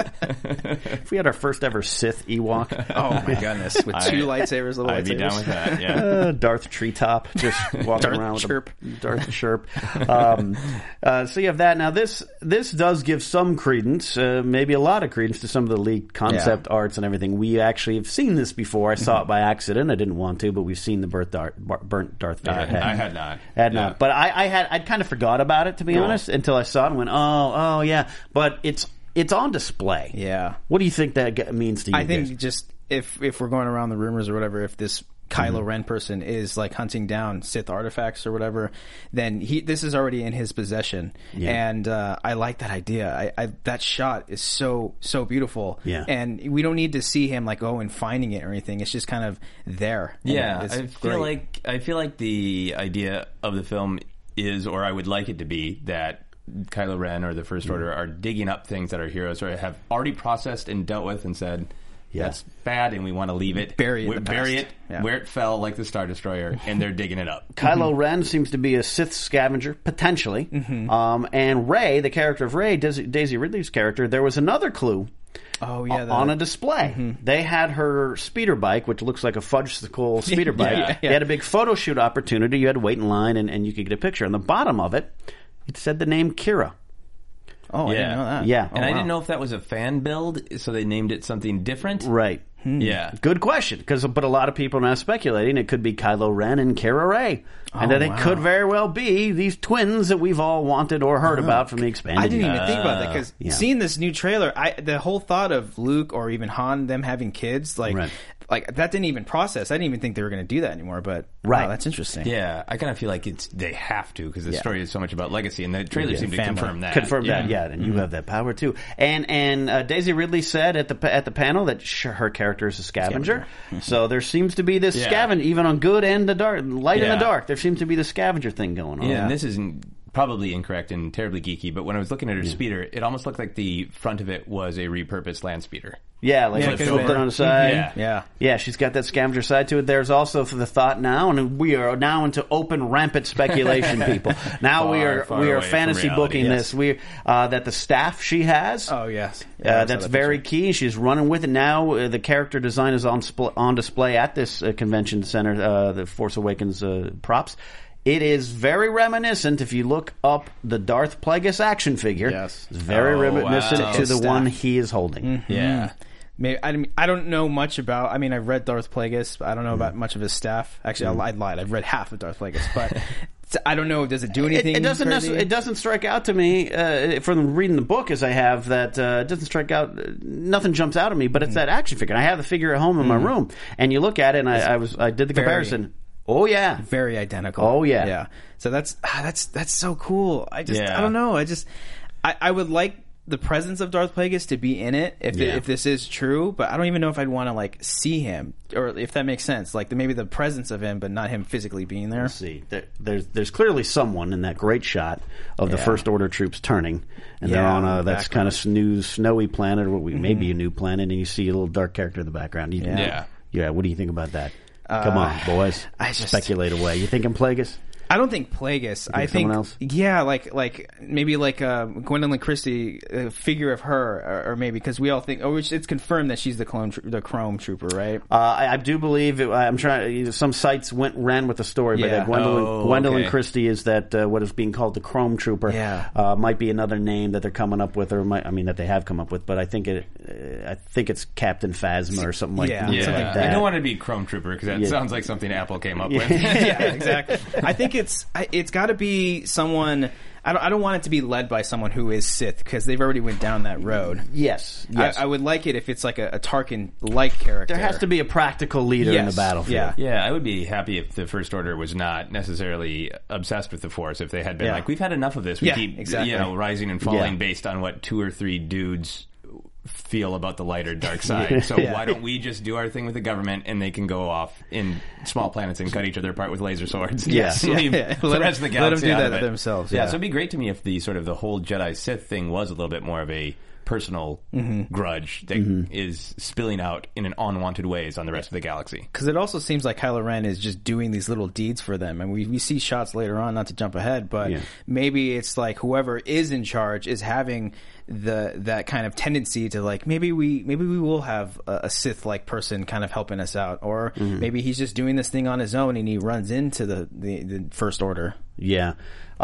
If we had our first ever Sith Ewok. Oh my goodness! With two I- lightsabers, little I'd lightsabers. be down with that, yeah. Uh, Darth Treetop just walking Darth around with Chirp. a Darth Chirp. Um, uh, so you have that. Now this this does give some credence, uh, maybe a lot of credence to some of the leaked concept Yeah. arts and everything. We actually have seen this before. I saw it by accident. I didn't want to, but we've seen the birth Darth, burnt Darth Vader I, head. I had not. Had Yeah. not. But I, I had I'd kind of forgot about it, to be Cool. honest, until I saw it and went, oh, oh yeah. But it's it's on display. Yeah. What do you think that g- means to you I think guys? just if if we're going around the rumors or whatever, if this Kylo Mm-hmm. Ren person is like hunting down Sith artifacts or whatever, then he this is already in his possession. Yeah. And uh, I like that idea. I, I that shot is so so beautiful. Yeah. And we don't need to see him like go and finding it or anything. It's just kind of there. And Yeah, it's I feel great. like I feel like the idea of the film is, or I would like it to be, that Kylo Ren or the First Order are digging up things that our heroes or have already processed and dealt with and said, Yeah. that's bad and we want to leave it. Bury it in We- the bury past. it Yeah. where it fell, like the Star Destroyer, and they're digging it up. Kylo Ren seems to be a Sith scavenger, potentially. Mm-hmm. Um, and Rey, the character of Rey, Daisy, Daisy Ridley's character, there was another clue Oh yeah, o- the- on a display. They had her speeder bike, which looks like a fudgesicle speeder bike. Yeah. They had a big photo shoot opportunity. You had to wait in line, and, and you could get a picture. On the bottom of it, it said the name Kira. Oh, I Yeah. didn't know that. Yeah. And Oh, I wow. didn't know if that was a fan build, so they named it something different. Right. Yeah. Good question, because but a lot of people are now speculating it could be Kylo Ren and Kira Rey, and Oh, that it wow. could very well be these twins that we've all wanted or heard about from the expanded. I didn't even universe. think about that because yeah. seeing this new trailer, I the whole thought of Luke or even Han them having kids, like, Right. like that didn't even process. I didn't even think they were going to do that anymore. But Right. wow, that's interesting. Yeah, I kind of feel like it's they have to because the Yeah. story is so much about legacy, and the trailer Yeah. seemed to Family. confirm that. Confirm that, yeah, and you have that power too. And and uh, Daisy Ridley said at the pa- at the panel that sh- her character is a scavenger. So there seems to be this Yeah. scavenger, even on good and the dark, light and Yeah. the dark. There seems to be the scavenger thing going on. Yeah, and this isn't probably incorrect and terribly geeky, but when I was looking at her speeder, it almost looked like the front of it was a repurposed land speeder. Yeah, like Yeah, like could've flipped been. it on the side. Yeah. Yeah. Yeah, she's got that scavenger side to it. There's also the thought now, and we are now into open, rampant speculation, people. Now we Far, are far we are away from fantasy reality, booking yes. this. We uh, that the staff she has. Oh yes. Uh, Yeah, I saw that's that very picture. key. She's running with it now. Uh, the character design is on spl- on display at this uh, convention center, uh, the Force Awakens uh, props. It is very reminiscent. If you look up the Darth Plagueis action figure, Yes. it's very Oh, reminiscent wow. to the His one staff. he is holding. Yeah. Maybe, I, mean, I don't know much about. I mean, I've read Darth Plagueis. But I don't know Mm. about much of his staff. Actually, I, I lied. I've read half of Darth Plagueis, but I don't know. Does it do It, anything? it doesn't crazy? necess- it doesn't strike out to me uh, from reading the book as I have that uh, it doesn't strike out. Uh, nothing jumps out at me, but Mm-hmm. it's that action figure. And I have the figure at home in my room, and you look at it, and I, I was I did the very- comparison. Oh yeah, Very identical. Oh, yeah. yeah. So that's ah, that's that's so cool. I just Yeah. I don't know. I just I, I would like the presence of Darth Plagueis to be in it if Yeah. if this is true, but I don't even know if I'd want to like see him or if that makes sense. Like the, maybe the presence of him, but not him physically being there. Let's see, there, there's there's clearly someone in that great shot of the Yeah. First Order troops turning, and they're Yeah, on a in the that's kind of new snowy planet, or what we maybe a new planet, and you see a little dark character in the background. You, Yeah. Yeah. yeah. What do you think about that? Come on, boys. I just- speculate away. You thinking Plagueis? I don't think Plagueis. I think think someone else? yeah, like like maybe like uh, Gwendolyn Christie, a figure of her, or, or maybe because we all think, oh, it's it's confirmed that she's the clone, tr- the Chrome Trooper, right? Uh, I, I do believe it, I'm trying. Some sites went ran with the story, but Yeah. that Gwendolyn, Oh, Gwendolyn okay. Christie is that uh, what is being called the Chrome Trooper. Yeah. uh, might be another name that they're coming up with, or might, I mean that they have come up with. But I think it, uh, I think it's Captain Phasma or something like, Yeah. something Yeah, like I that. don't want to be Chrome Trooper because that Yeah. sounds like something Apple came up with. yeah, exactly. I think it's I- it's got to be someone. I don't. I don't want it to be led by someone who is Sith because they've already went down that road. Yes, yes. I, I would like it if it's like a, a Tarkin-like character. there has to be a practical leader in the Yes. battlefield. Yeah. Yeah, I would be happy if the First Order was not necessarily obsessed with the Force. If they had been Yeah. like, we've had enough of this. We Yeah, keep, exactly. you know, rising and falling Yeah. based on what two or three dudes feel about the light or dark side. So Yeah. why don't we just do our thing with the government and they can go off in small planets and cut each other apart with laser swords? Yes. Yeah. Leave Yeah. the Let rest of the them- let them galaxy do out that of it. themselves, Yeah. yeah. So it'd be great to me if the sort of the whole Jedi Sith thing was a little bit more of a personal Mm-hmm. grudge that Mm-hmm. is spilling out in an unwanted ways on the rest of the galaxy. Because it also seems like Kylo Ren is just doing these little deeds for them. And we, we see shots later on, not to jump ahead, but Yeah. maybe it's like whoever is in charge is having the that kind of tendency to like, maybe we maybe we will have a, a Sith-like person kind of helping us out. Or Mm-hmm. maybe he's just doing this thing on his own and he runs into the, the, the First Order. Yeah.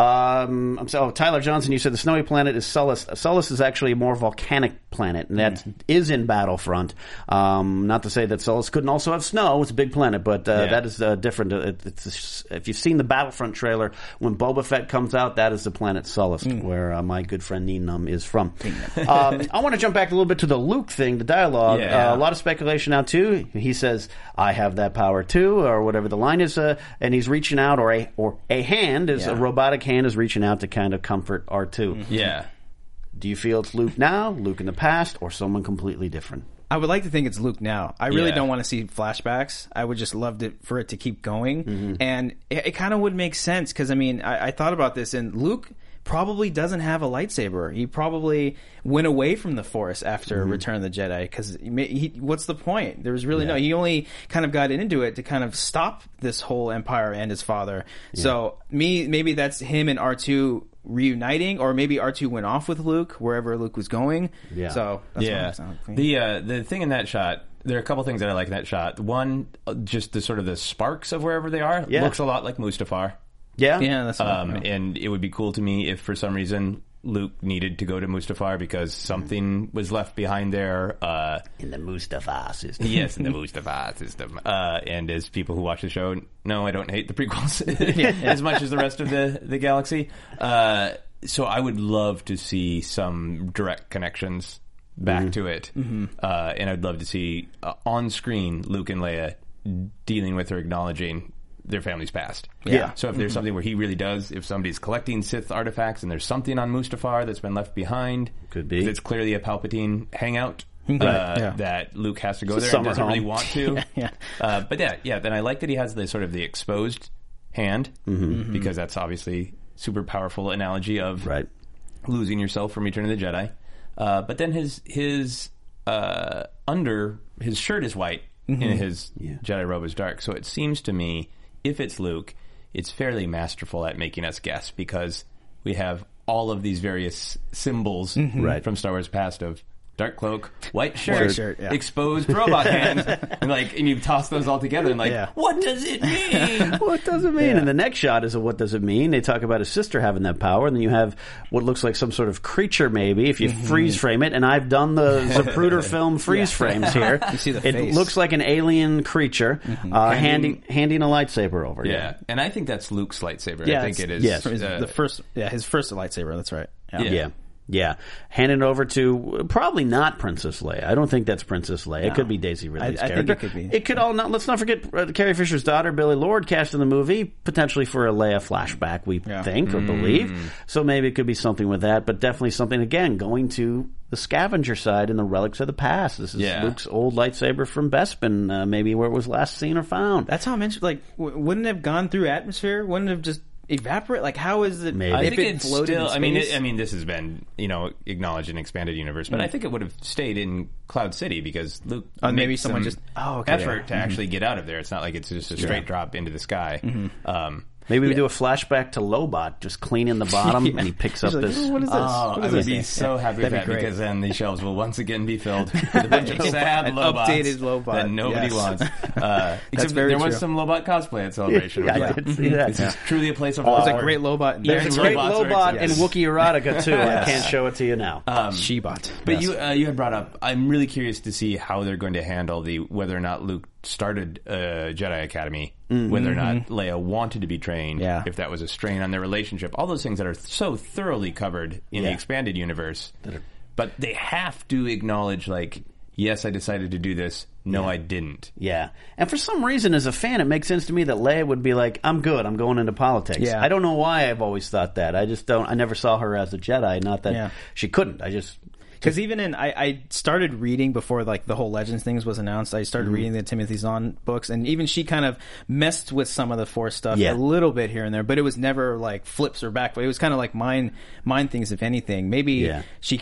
Um, I'm so, oh, Tyler Johnson, you said the snowy planet is Sullust. Sullust is actually a more volcanic planet, and that Mm. is in Battlefront. Um, not to say that Sullust couldn't also have snow. It's a big planet, but uh, Yeah. that is uh, different. It, it's, if you've seen the Battlefront trailer, when Boba Fett comes out, that is the planet Sullust, Mm. where uh, my good friend Neenum is from. um, I want to jump back a little bit to the Luke thing, the dialogue. Yeah. Uh, a lot of speculation out, too. He says, I have that power, too, or whatever the line is, uh, and he's reaching out, or a, or a hand is Yeah. a robotic hand is reaching out to kind of comfort R two. Yeah. Do you feel it's Luke now, Luke in the past, or someone completely different? I would like to think it's Luke now. I really Yeah. don't want to see flashbacks. I would just love it for it to keep going. Mm-hmm. And it, it kind of would make sense because, I mean, I, I thought about this, and Luke probably doesn't have a lightsaber. He probably went away from the Force after Mm-hmm. Return of the Jedi because he, what's the point? There was really no... He only kind of got into it to kind of stop this whole Empire and his father. So me, maybe that's him and R two reuniting, or maybe R two went off with Luke wherever Luke was going. Yeah. So that's yeah. what I'm saying. The uh, the thing in that shot, there are a couple things that I like in that shot. One, uh, just the sort of the sparks of wherever they are Yeah. looks a lot like Mustafar. Yeah? Yeah, that's what Um, yeah. and it would be cool to me if for some reason Luke needed to go to Mustafar because something was left behind there. Uh, In the Mustafar system. yes, in the Mustafar system. Uh, and as people who watch the show, no, I don't hate the prequels as much as the rest of the, the galaxy. Uh, so I would love to see some direct connections back Mm-hmm. to it. Uh, and I'd love to see uh, on screen Luke and Leia dealing with or acknowledging their family's past. Yeah. So if there's something where he really does, if somebody's collecting Sith artifacts and there's something on Mustafar that's been left behind, Could be. it's clearly a Palpatine hangout. Uh, yeah. That Luke has to go It's a there and summer doesn't really home. want to. Yeah. Uh, but yeah, yeah. Then I like that he has the sort of the exposed hand Mm-hmm. because that's obviously super powerful analogy of Right. losing yourself from Return of the Jedi. Uh, but then his his uh, under his shirt is white and his Yeah. Jedi robe is dark. So it seems to me, if it's Luke, it's fairly masterful at making us guess because we have all of these various symbols Right. from Star Wars past of dark cloak, white shirt, White shirt, yeah. exposed robot hand, and like, and you toss those all together, and like, Yeah. what does it mean? What does it mean? And the next shot is a what does it mean? They talk about his sister having that power, and then you have what looks like some sort of creature, maybe, if you freeze frame it. And I've done the Zapruder film freeze frames here. You see the it face. looks like an alien creature uh, handing handing a lightsaber over. Yeah, and I think that's Luke's lightsaber. Yeah, I think it's- it is. yes. His- uh, the first, yeah, his first lightsaber. That's right. Yeah. Yeah. Yeah. Yeah. Hand it over to probably not Princess Leia. I don't think that's Princess Leia. It could be Daisy Ridley's I- I think character. it could be. It could all not. Let's not forget uh, Carrie Fisher's daughter, Billy Lord, cast in the movie, potentially for a Leia flashback, we Yeah. think or believe. So maybe it could be something with that, but definitely something, again, going to the scavenger side and the relics of the past. This is Yeah. Luke's old lightsaber from Bespin, uh, maybe where it was last seen or found. That's how I'm interested. Like, w- wouldn't it have gone through atmosphere? Wouldn't it have just evaporate? Like, how is it? Maybe. I If think it it's floated still. in I mean, space? it, I mean, this has been you know acknowledged in expanded universe, but I think it would have stayed in Cloud City because Luke. Oh, maybe makes someone some just- oh, okay, effort yeah. to actually get out of there. It's not like it's just a straight drop into the sky. Um, Maybe we do a flashback to Lobot, just cleaning the bottom, and he picks up He's like, this. "Oh, what is this? Oh, What I is would this?" be so happy with That'd be that great. because then the shelves will once again be filled with a bunch of sad An Lobots updated Lobot, that nobody yes. wants. Uh, except very there was true. some Lobot cosplay at Celebration. Yeah, which I was did like, see that. This is truly a place of Oh, love. There's a great Lobot in There's there. a the great robots are Lobot excited. in Wookiee erotica too. I Yes. can't show it to you now. Shebot. But you uh, you had brought up. I'm really curious to see how they're going to handle the whether or not Luke started uh, Jedi Academy, whether or not Leia wanted to be trained, Yeah. if that was a strain on their relationship. All those things that are so thoroughly covered in the Yeah. expanded universe. But they have to acknowledge, like, yes, I decided to do this. No, I didn't. Yeah. And for some reason, as a fan, it makes sense to me that Leia would be like, I'm good. I'm going into politics. Yeah. I don't know why I've always thought that. I just don't. I never saw her as a Jedi. Not that Yeah. she couldn't. I just. Because even in, I, I started reading before like the whole Legends things was announced. I started reading the Timothy Zahn books, and even she kind of messed with some of the Force stuff Yeah. a little bit here and there, but it was never like flips or back. It was kind of like mind mind things, if anything. Maybe Yeah. she can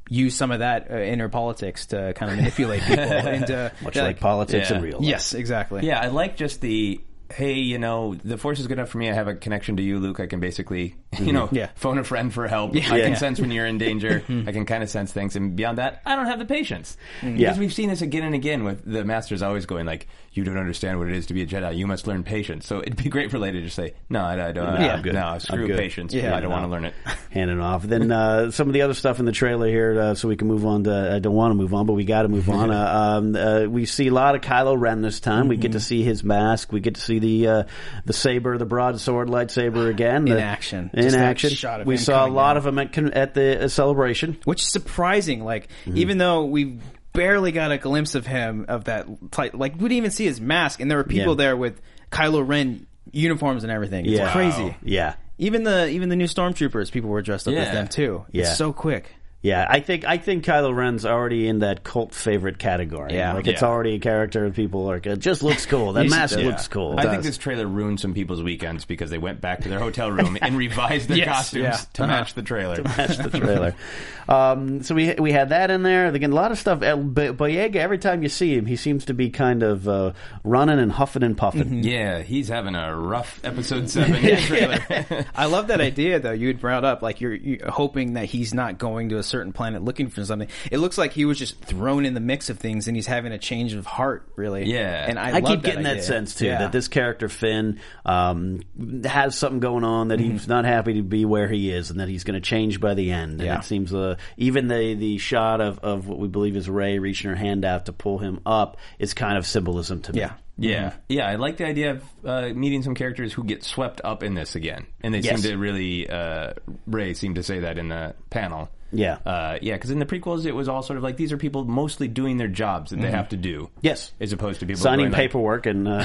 use some of that uh, inner politics to kind of manipulate people into Much like, like politics yeah. in real life. Yes, exactly. Yeah, I like just the, hey, you know, the Force is good enough for me. I have a connection to you, Luke. I can basically, you know, Yeah. phone a friend for help. Yeah. I can Yeah. sense when you're in danger. I can kind of sense things. And beyond that, I don't have the patience. Yeah. Because we've seen this again and again with the Masters always going like, you don't understand what it is to be a Jedi. You must learn patience. So it'd be great for Leia to just say, no, I, I don't. No, uh, I'm good. No, I'm screw good. patience. Yeah, I don't no. want to learn it. Handing off. Then uh, some of the other stuff in the trailer here, uh, so we can move on to. I don't want to move on, but we got to move on. Uh, um, uh, we see a lot of Kylo Ren this time. We get to see his mask. We get to see the uh, the saber, the broadsword lightsaber again In the, action. In Just that action. shot of we him saw a coming lot down. of them at, con- at the uh, celebration. Which is surprising. Like, even though we barely got a glimpse of him, of that, type, like, we didn't even see his mask, and there were people Yeah. there with Kylo Ren uniforms and everything. It's Yeah. crazy. Yeah. Even the even the new stormtroopers, people were dressed up as Yeah. them too. Yeah. It's so quick. Yeah, I think I think Kylo Ren's already in that cult favorite category. Yeah. like it's Yeah. already a character that people are like, it just looks cool. That He's- mask yeah. looks cool. I It think does. this trailer ruined some people's weekends because they went back to their hotel room and revised their Yes, costumes yeah. to match the trailer. Match the trailer. um, so we we had that in there. Again, a lot of stuff. El Bo- Boyega, every time you see him, he seems to be kind of uh, running and huffing and puffing. Yeah, he's having a rough episode seven trailer. I love that idea, though. You had brought up, like, you're, you're hoping that he's not going to a certain planet looking for something. It looks like he was just thrown in the mix of things, and he's having a change of heart, really. Yeah. And I, I love keep getting that idea. sense too, Yeah. that this character Finn um, has something going on, that he's not happy to be where he is, and that he's going to change by the end. And Yeah. it seems uh, even the the shot of, of what we believe is Rey reaching her hand out to pull him up is kind of symbolism to me. Yeah. Yeah, yeah, I like the idea of uh, meeting some characters who get swept up in this again, and they Yes. seem to really. Uh, Ray seemed to say that in the panel. Yeah. uh, yeah, because in the prequels it was all sort of like these are people mostly doing their jobs that they have to do. Yes. as opposed to people Signing going, like, paperwork and uh,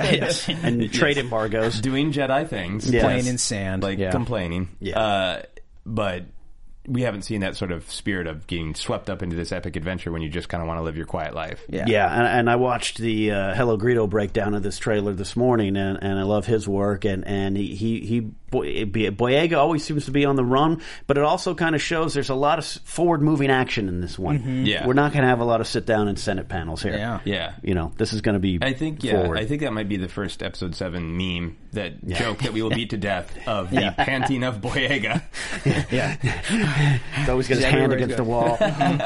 and trade embargoes. doing Jedi things, Yes. Playing in sand. like yeah. complaining. Yeah. Uh, but we haven't seen that sort of spirit of getting swept up into this epic adventure when you just kind of want to live your quiet life. Yeah. Yeah, and, and I watched the uh, Hello Greedo breakdown of this trailer this morning, and, and I love his work. And and he he, he Boy- Boyega always seems to be on the run, but it also kind of shows there's a lot of forward moving action in this one. Yeah. We're not going to have a lot of sit down and Senate panels here. Yeah. Yeah. You know, this is going to be. I think yeah, forward. I think that might be the first episode seven meme, that joke that we will beat to death of the panting of Boyega. Yeah. He's always got his Yeah, hand everywhere against the he's wall.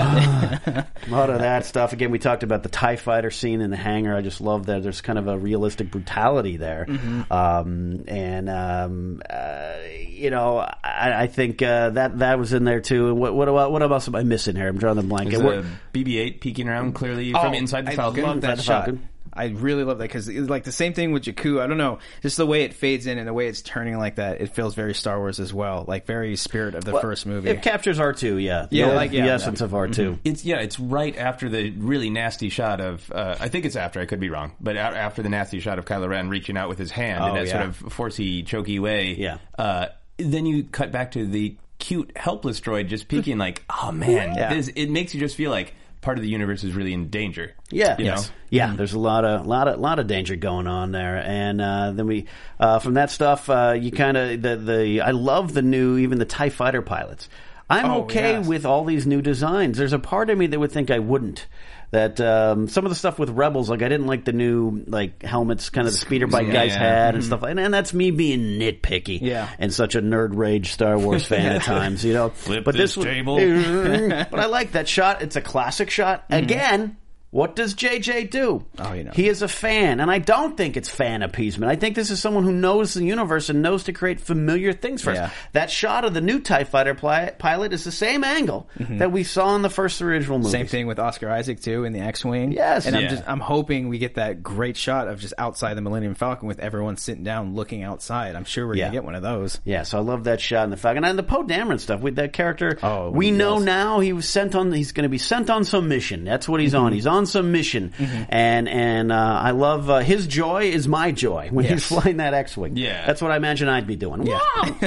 A lot of that stuff. Again, we talked about the TIE fighter scene in the hangar. I just love that there's kind of a realistic brutality there. Mm-hmm. Um, and, um, uh, you know, I, I think uh, that that was in there too. What, what, what else am I missing here? I'm drawing the blank. There's What- a B B eight peeking around clearly from inside the Falcon. I love Inside that the shot. Falcon. I really love that because, like, the same thing with Jakku. I don't know, just the way it fades in and the way it's turning like that, it feels very Star Wars as well, like very spirit of the Well, first movie. It captures R two, yeah. The, Yeah, old- like, yeah, the yeah. essence of R two. It's yeah, it's right after the really nasty shot of. Uh, I think it's after. I could be wrong, but a- after the nasty shot of Kylo Ren reaching out with his hand Oh, in that yeah. sort of forcey, choky way. Yeah. Uh, then you cut back to the cute, helpless droid just peeking, like, oh man, Yeah. this, it makes you just feel like part of the universe is really in danger. Yeah, You yes. know? Yeah. There's a lot of lot of lot of danger going on there, and uh, then we uh, from that stuff, uh, you kind of the the I love the new even the TIE fighter pilots. I'm Oh, okay yes. with all these new designs. There's a part of me that would think I wouldn't. That um, some of the stuff with Rebels, like I didn't like the new like helmets, kind of the speeder bike Yeah. guys Yeah. had and stuff, and, and that's me being nitpicky, Yeah. and such a nerd rage Star Wars fan at times, you know. Flip but this one- table. but I like that shot. It's a classic shot. Again, what does J J do? Oh, you know. He is a fan, and I don't think it's fan appeasement. I think this is someone who knows the universe and knows to create familiar things for Yeah. us. That shot of the new TIE fighter pli- pilot is the same angle that we saw in the first original movie. Same thing with Oscar Isaac too in the X-wing. Yes. and I'm Yeah. just I'm hoping we get that great shot of just outside the Millennium Falcon with everyone sitting down looking outside. I'm sure we're Yeah. gonna get one of those. Yeah, so I love that shot in the Falcon and the Poe Dameron stuff with that character. Oh, we know yes. now he was sent on. He's going to be sent on some mission. That's what he's on. He's on on some mission, Mm-hmm. and and uh, I love uh, his joy is my joy when he's Yes. flying that X-wing. Yeah. That's what I imagine I'd be doing. Wow!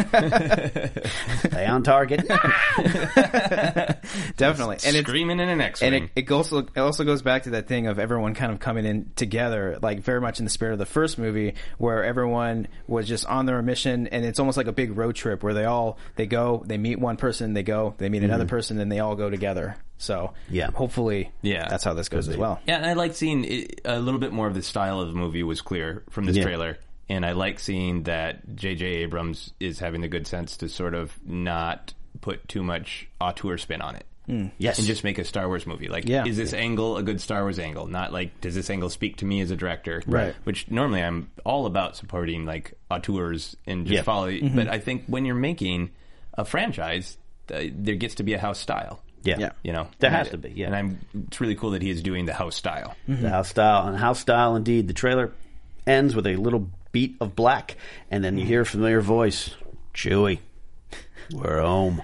Stay on target. Definitely. And it's, Screaming in an X-wing. And it, it also it also goes back to that thing of everyone kind of coming in together, like very much in the spirit of the first movie, where everyone was just on their mission, and it's almost like a big road trip where they all they go, they meet one person, they go, they meet another person, and they all go together. So Yeah. hopefully, Yeah. that's how this goes as well. Yeah, and I like seeing it, a little bit more of the style of the movie was clear from this Yeah. trailer. And I like seeing that J J. Abrams is having the good sense to sort of not put too much auteur spin on it. Yes. And just make a Star Wars movie. Like, Yeah. is this angle a good Star Wars angle? Not like, does this angle speak to me as a director? Right. Which normally I'm all about supporting, like, auteurs and just Yeah. follow. But I think when you're making a franchise, uh, there gets to be a house style. Yeah. Yeah. You know, There And has I- to be, yeah. And I'm. It's really cool that he is doing the house style. The house style and house style indeed. The trailer ends with a little beat of black, and then you hear a familiar voice, Chewie. We're home.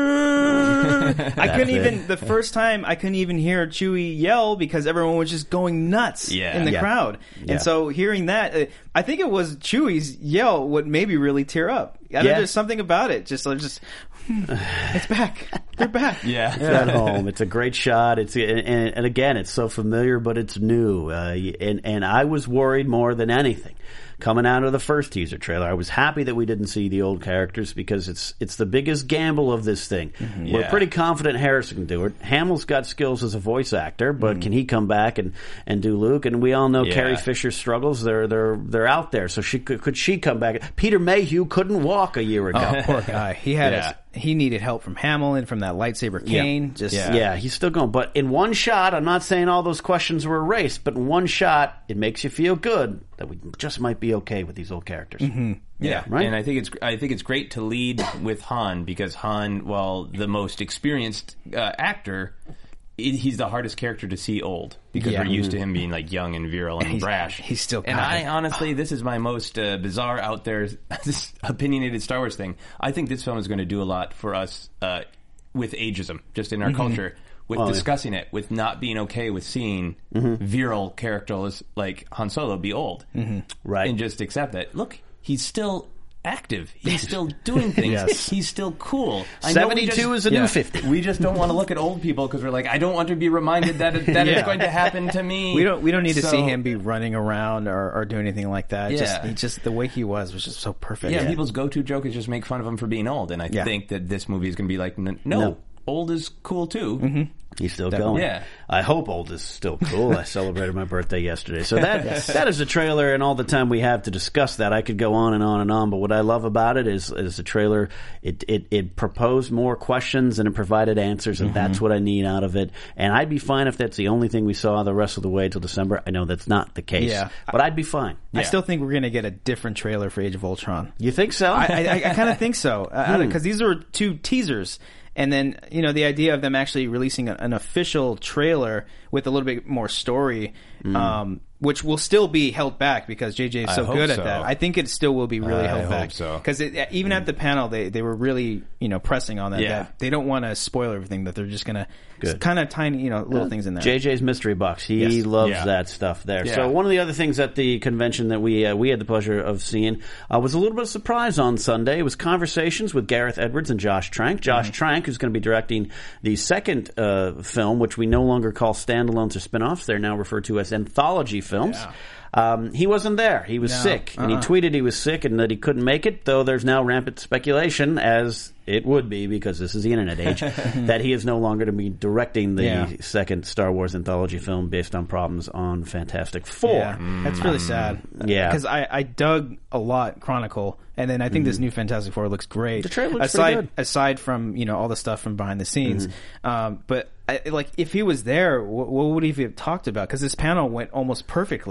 I couldn't it. even the first time I couldn't even hear Chewie yell because everyone was just going nuts Yeah. in the Yeah. crowd. Yeah. And so hearing that, uh, I think it was Chewie's yell would maybe really tear up. I don't Yeah. know, there's something about it. Just, just hmm, it's back. They're back. Yeah. It's at home. It's a great shot. It's and, and again, it's so familiar, but it's new. Uh, and and I was worried more than anything coming out of the first teaser trailer. I was happy that we didn't see the old characters because it's it's the biggest gamble of this thing. We're Yeah. pretty confident Harrison can do it. Hamill's got skills as a voice actor, but can he come back and, and do Luke? And we all know Yeah. Carrie Fisher's struggles. They're they're they're out there. So she could, could she come back? Peter Mayhew couldn't walk a year ago. Oh, poor guy. He had Yeah. his, he needed help from Hamill and from that lightsaber cane. Just Yeah. Yeah, he's still going. But in one shot, I'm not saying all those questions were erased, but in one shot, it makes you feel good that we just might be okay with these old characters. Yeah, Right? And I think it's I think it's great to lead with Han because Han, while the most experienced uh, actor, i- he's the hardest character to see old because Yeah. we're used to him being like young and virile and He's- brash. he's still And got I it. honestly, this is my most uh, bizarre out there, this opinionated Star Wars thing. I think this film is going to do a lot for us uh, with ageism, just in our culture. With discussing it, with not being okay with seeing virile characters like Han Solo be old, Right. and just accept that. Look, he's still active. He's still doing things. Yes. He's still cool. I know we seventy-two just- is a new fifty. We just don't want to look at old people because we're like, I don't want to be reminded that it, that Yeah. it's going to happen to me. We don't we don't need to So- see him be running around or, or doing anything like that. Just Yeah. he just the way he was was just so perfect. Yeah, people's go-to joke is just make fun of him for being old, and I Yeah. think that this movie is going to be like, n- no, No. old is cool too. Mm-hmm. He's still going. Yeah. I hope old is still cool. I celebrated my birthday yesterday. So that that is a trailer, and all the time we have to discuss that. I could go on and on and on, but what I love about it is is the trailer. It it, it proposed more questions and it provided answers, and that's what I need out of it. And I'd be fine if that's the only thing we saw the rest of the way till December. I know that's not the case, Yeah. but I'd be fine. I still think we're going to get a different trailer for Age of Ultron. You think so? I, I, I kind of think so because these are two teasers, and then you know the idea of them actually releasing a, an official trailer with a little bit more story, um, which will still be held back because J J is I so hope good so. at that. I think it still will be really I held hope back so. because even at the panel they, they were really you know pressing on that. Yeah. that they don't want to spoil everything. That they're just going to Good. kind of tiny you know little things in there. J J's mystery box. He Yes. loves Yeah. that stuff there. Yeah. So one of the other things at the convention that we uh, we had the pleasure of seeing uh, was a little bit of surprise on Sunday. It was conversations with Gareth Edwards and Josh Trank. Josh Mm-hmm. Trank, who's going to be directing the second uh, film, which we no longer call standalones or spin-offs. They're now referred to as anthology films. Yeah. Um, he wasn't there. He was No. sick, and he Uh-uh. tweeted he was sick and that he couldn't make it, though there's now rampant speculation, as it would be because this is the internet age, that he is no longer to be directing the Yeah. second Star Wars anthology film based on problems on Fantastic Four. Yeah, that's really sad. Yeah. because I, I dug a lot Chronicle, and then I think this new Fantastic Four looks great. The trailer looks aside pretty good. aside from you know all the stuff from behind the scenes, um, but I, like if he was there, what, what would he have talked about? Because this panel went almost perfectly.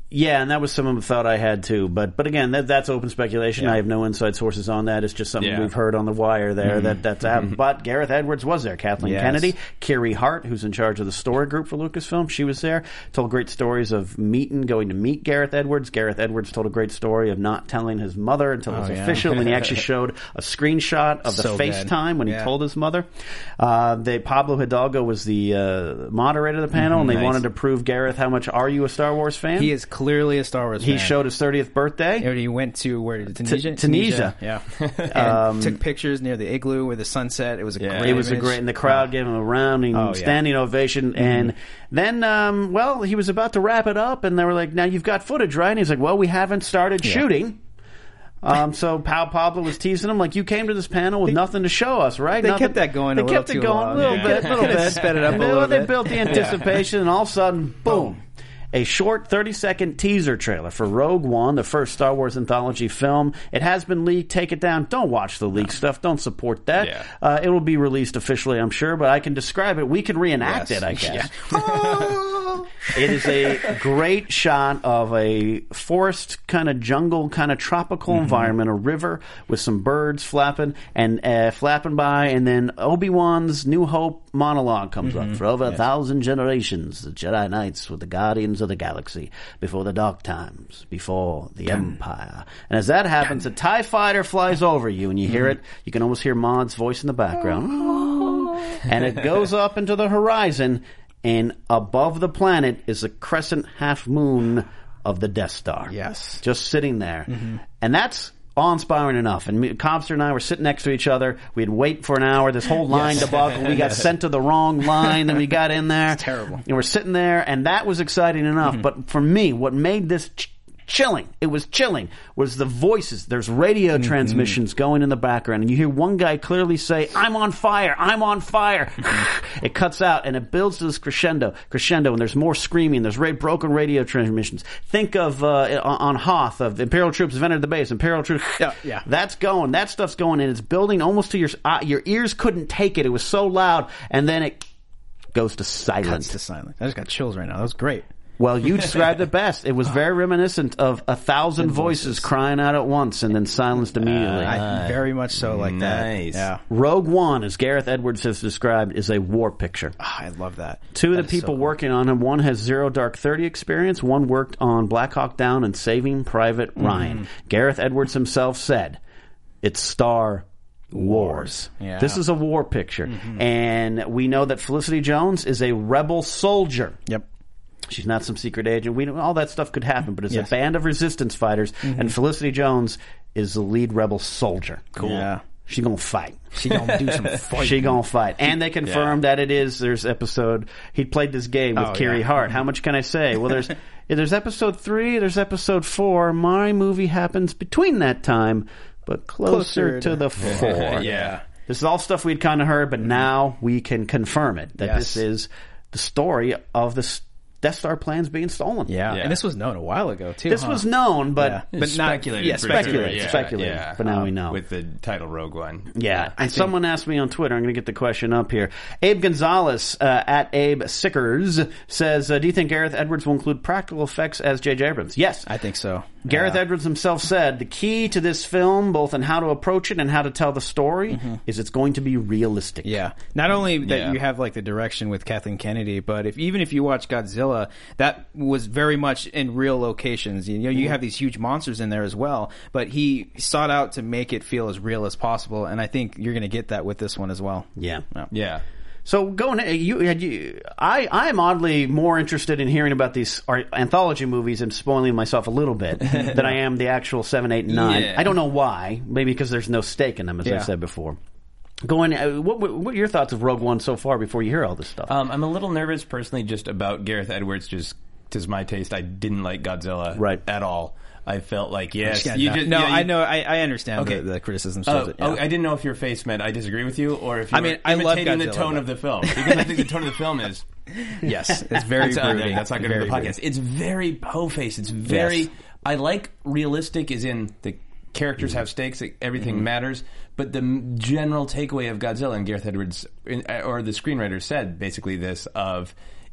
Yeah, and that was some of the thought I had too. But but again, that, that's open speculation. Yeah. I have no inside sources on that. It's just something Yeah. we've heard on the wire there Mm-hmm. that that's happened. But Gareth Edwards was there. Kathleen Yes. Kennedy, Carrie Hart, who's in charge of the story group for Lucasfilm, she was there. Told great stories of meeting, going to meet Gareth Edwards. Gareth Edwards told a great story of not telling his mother until it was Oh, yeah. official. And he actually showed a screenshot of the So good. FaceTime when he Yeah. told his mother. Uh, they Pablo Hidalgo was the uh, moderator of the panel, and they Nice. wanted to prove Gareth how much are you a Star Wars fan? He is clearly a Star Wars He fan. showed his thirtieth birthday. He went to where Tunisia, Tunisia. yeah. And took pictures near the igloo with the sunset. It was a Yeah. great. It was a image. great, and the crowd gave him a rounding, Oh, yeah. standing ovation. And then, um, well, he was about to wrap it up, and they were like, "Now you've got footage, right?" And he's like, "Well, we haven't started shooting." Um, so Pal Pablo was teasing him like, "You came to this panel with nothing to show us, right?" They Nothing- kept that going They a little kept it too going long. a little Yeah. bit, little bit. Sped it up a And they- little They bit. built the anticipation, and all of a sudden, boom. A short thirty-second teaser trailer for Rogue One, the first Star Wars anthology film. It has been leaked. Take it down. Don't watch the leaked stuff. Don't support that. Yeah. Uh, it will be released officially, I'm sure, but I can describe it. We can reenact Yes. it, I guess. It is a great shot of a forest, kind of jungle, kind of tropical Mm-hmm. environment, a river with some birds flapping and uh, flapping by, and then Obi-Wan's New Hope monologue comes Mm-hmm. up. For over a thousand generations, the Jedi Knights were the guardians of the galaxy before the dark times, before the Empire. And as that happens, a TIE fighter flies over you, and you hear Mm-hmm. it. You can almost hear Maud's voice in the background. And it goes up into the horizon, and above the planet is a crescent half moon of the Death Star. Yes. Just sitting there. Mm-hmm. And that's awe-inspiring enough. And me, Cobster and I were sitting next to each other. We'd wait for an hour, this whole line debacle. We got sent to the wrong line, then we got in there. It's terrible. And we're sitting there, and that was exciting enough. Mm-hmm. But for me, what made this ch- chilling, it was chilling, was the voices. There's radio Mm-hmm. transmissions going in the background, and you hear one guy clearly say, "I'm on fire, I'm on fire." It cuts out, and it builds to this crescendo, crescendo, and there's more screaming. There's ra- broken radio transmissions. Think of uh, on Hoth, of Imperial troops have entered the base. Imperial troops. Yeah, yeah. That's going. That stuff's going, and it's building almost to your uh, your ears couldn't take it. It was so loud, and then it goes to silence. Cuts to silent. I just got chills right now. That was great. Well, you described it best. It was very reminiscent of a thousand voices crying out at once and then silenced immediately. I very much so like nice. that. Yeah. Rogue One, as Gareth Edwards has described, is a war picture. Ah, I love that. Two of That the is so people cool. working on him, one has Zero Dark Thirty experience, one worked on Black Hawk Down and Saving Private Ryan. Gareth Edwards himself said, "It's Star Wars." Yeah. This is a war picture. And we know that Felicity Jones is a rebel soldier. Yep. She's not some secret agent. We know all that stuff could happen, but it's Yes. a band of resistance fighters, and Felicity Jones is the lead rebel soldier. Cool. Yeah. She gonna fight. She gonna do some fighting. She gonna fight. And they confirmed that it is. There's episode. He played this game with Oh, Carrie yeah. Hart. How much can I say? Well, there's there's episode three. There's episode four. My movie happens between that time, but closer, Closer to to- the four. Yeah. This is all stuff we'd kind of heard, but now we can confirm it that Yes. this is the story of the s- Death Star plans being stolen. Yeah. Yeah. And this was known a while ago too. This huh? was known, but Yeah. But But not- speculated. yeah, for speculated, sure. Yeah, speculated, yeah. but now we know. With the title Rogue One. Yeah, and someone asked me on Twitter. I'm going to get the question up here. Abe Gonzalez uh, at Abe Sickers says, uh, "Do you think Gareth Edwards will include practical effects as J J Abrams?" Yes, I think so. Gareth Yeah. Edwards himself said the key to this film, both in how to approach it and how to tell the story, is it's going to be realistic. Yeah. Not only that Yeah. you have like the direction with Kathleen Kennedy, but if even if you watch Godzilla, that was very much in real locations. You know, you have these huge monsters in there as well, but he sought out to make it feel as real as possible, and I think you're going to get that with this one as well. Yeah. Yeah. So going, you, you, I, I'm oddly more interested in hearing about these ar- anthology movies and spoiling myself a little bit than I am the actual seven, eight, and nine. Yeah. I don't know why. Maybe because there's no stake in them, as I Yeah. said before. Going, uh, what, what, what are your thoughts of Rogue One so far? Before you hear all this stuff, Um, I'm a little nervous personally just about Gareth Edwards. Just to my taste, I didn't like Godzilla Right. at all. I felt like yes, Yeah, you no, just, no, yeah, you- I know, I, I understand Okay. the, the criticisms. Oh, towards it, yeah. oh, I didn't know if your face meant I disagree with you or if you I mean, were I love imitating the Godzilla, tone but- of the film because I think the tone of the film is Yes, it's very that's, uh, brooding. that's not good for Very the podcast. brooding. It's very po-face. It's very. Yes. I like realistic, as in the characters have stakes, like everything Mm-hmm. matters. But the m- general takeaway of Godzilla and Gareth Edwards, in- or the screenwriter said basically this of.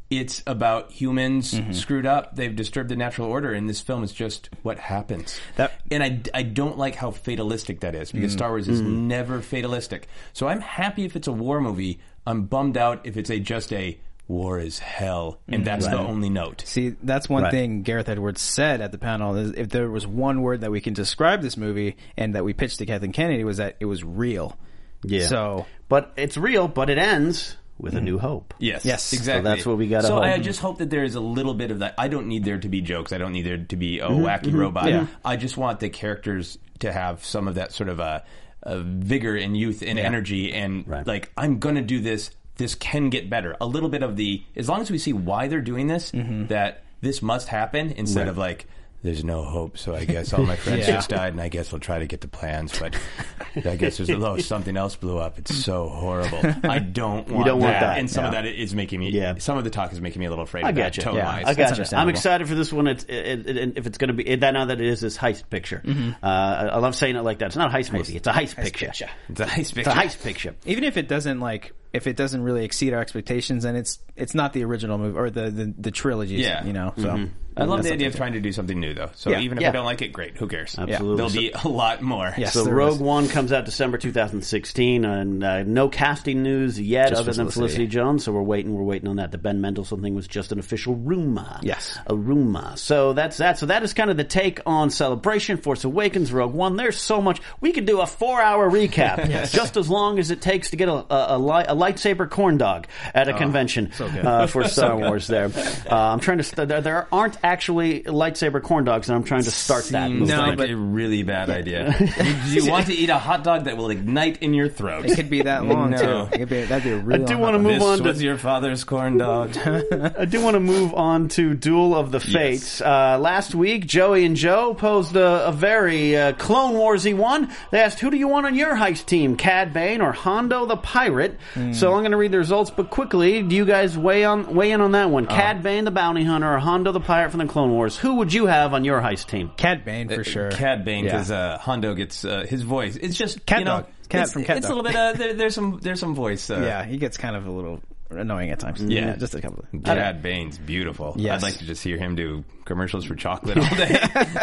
It's about humans mm-hmm. screwed up. They've disturbed the natural order, and this film is just what happens. That, and I, I don't like how fatalistic that is, because mm-hmm. Star Wars is mm-hmm. never fatalistic. So I'm happy if it's a war movie. I'm bummed out if it's a just a war is hell, and that's right. the only note. See, that's one right. thing Gareth Edwards said at the panel. Is if there was one word that we can describe this movie and that we pitched to Kathleen Kennedy, was that it was real. Yeah. So, but it's real, but it ends with mm. a new hope. Yes, yes, exactly. So that's what we got to So hope. I just hope that there is a little bit of that. I don't need there to be jokes. I don't need there to be a mm-hmm, wacky mm-hmm, robot. yeah. I just want the characters to have some of that sort of a, a vigor and youth and yeah. energy, and right. like, I'm going to do this. This can get better. A little bit of the, as long as we see why they're doing this, mm-hmm. that this must happen, instead right. of like, there's no hope, so I guess all my friends yeah. just died, and I guess we'll try to get the plans, but I guess there's a oh, something else blew up. It's so horrible. I don't want, you don't that. want that. And some no. of that is making me, yeah. some of the talk is making me a little afraid I of got that you. tone-wise. Yeah, I got you. I'm excited for this one. It's, it, it, it, if it's going to be, that now that it is this heist picture. Mm-hmm. Uh, I love saying it like that. It's not a heist, heist movie. It's a heist, heist picture. picture. It's a heist picture. It's a heist picture. Even if it doesn't like, if it doesn't really exceed our expectations, then it's it's not the original movie or the the, the trilogy. Yeah. You know. So mm-hmm. I love the idea of trying to do something new, though. So yeah. even if yeah. I don't like it, great. Who cares? Absolutely. There'll be a lot more. Yes, so there Rogue is. One comes out December two thousand sixteen, and uh, no casting news yet, Just other than Felicity. Felicity Jones. So we're waiting. We're waiting on that. The Ben Mendelsohn thing was just an official rumor. Yes, a rumor. So that's that. So that is kind of the take on Celebration, Force Awakens, Rogue One. There's so much. We could do a four-hour recap, yes. just as long as it takes to get a, a, a, li- a lightsaber corn dog at a oh, convention so uh, for Star Wars. There, uh, I'm trying to. St- there, there aren't actually lightsaber corn dogs, and I'm trying to start that. Seems movement. like a really bad idea. Do you want to eat a hot dog that will ignite in your throat? It could be that long no. too. It could be, that'd be a really I do long want to hot move this on to was your father's corn dog. I do want to move on to Duel of the Fates. Yes. Uh, last week, Joey and Joe posed a, a very uh, Clone Warsy one. They asked, who do you want on your heist team, Cad Bane or Hondo the Pirate? Mm. So I'm going to read the results, but quickly, do you guys weigh on weigh in on that one? Oh. Cad Bane, the Bounty Hunter, or Hondo the Pirate from the Clone Wars? Who would you have on your heist team? Cad Bane for sure. Uh, Cad Bane, because yeah. uh, Hondo gets uh, his voice. It's just Cat you know, Dog. Cat it's, from Cat It's Dog. a little bit. Uh, there, there's some. There's some voice. Uh, yeah, he gets kind of a little annoying at times. Yeah, yeah just a couple. Of, Cad Bane's beautiful. Yes. I'd like to just hear him do commercials for chocolate all day.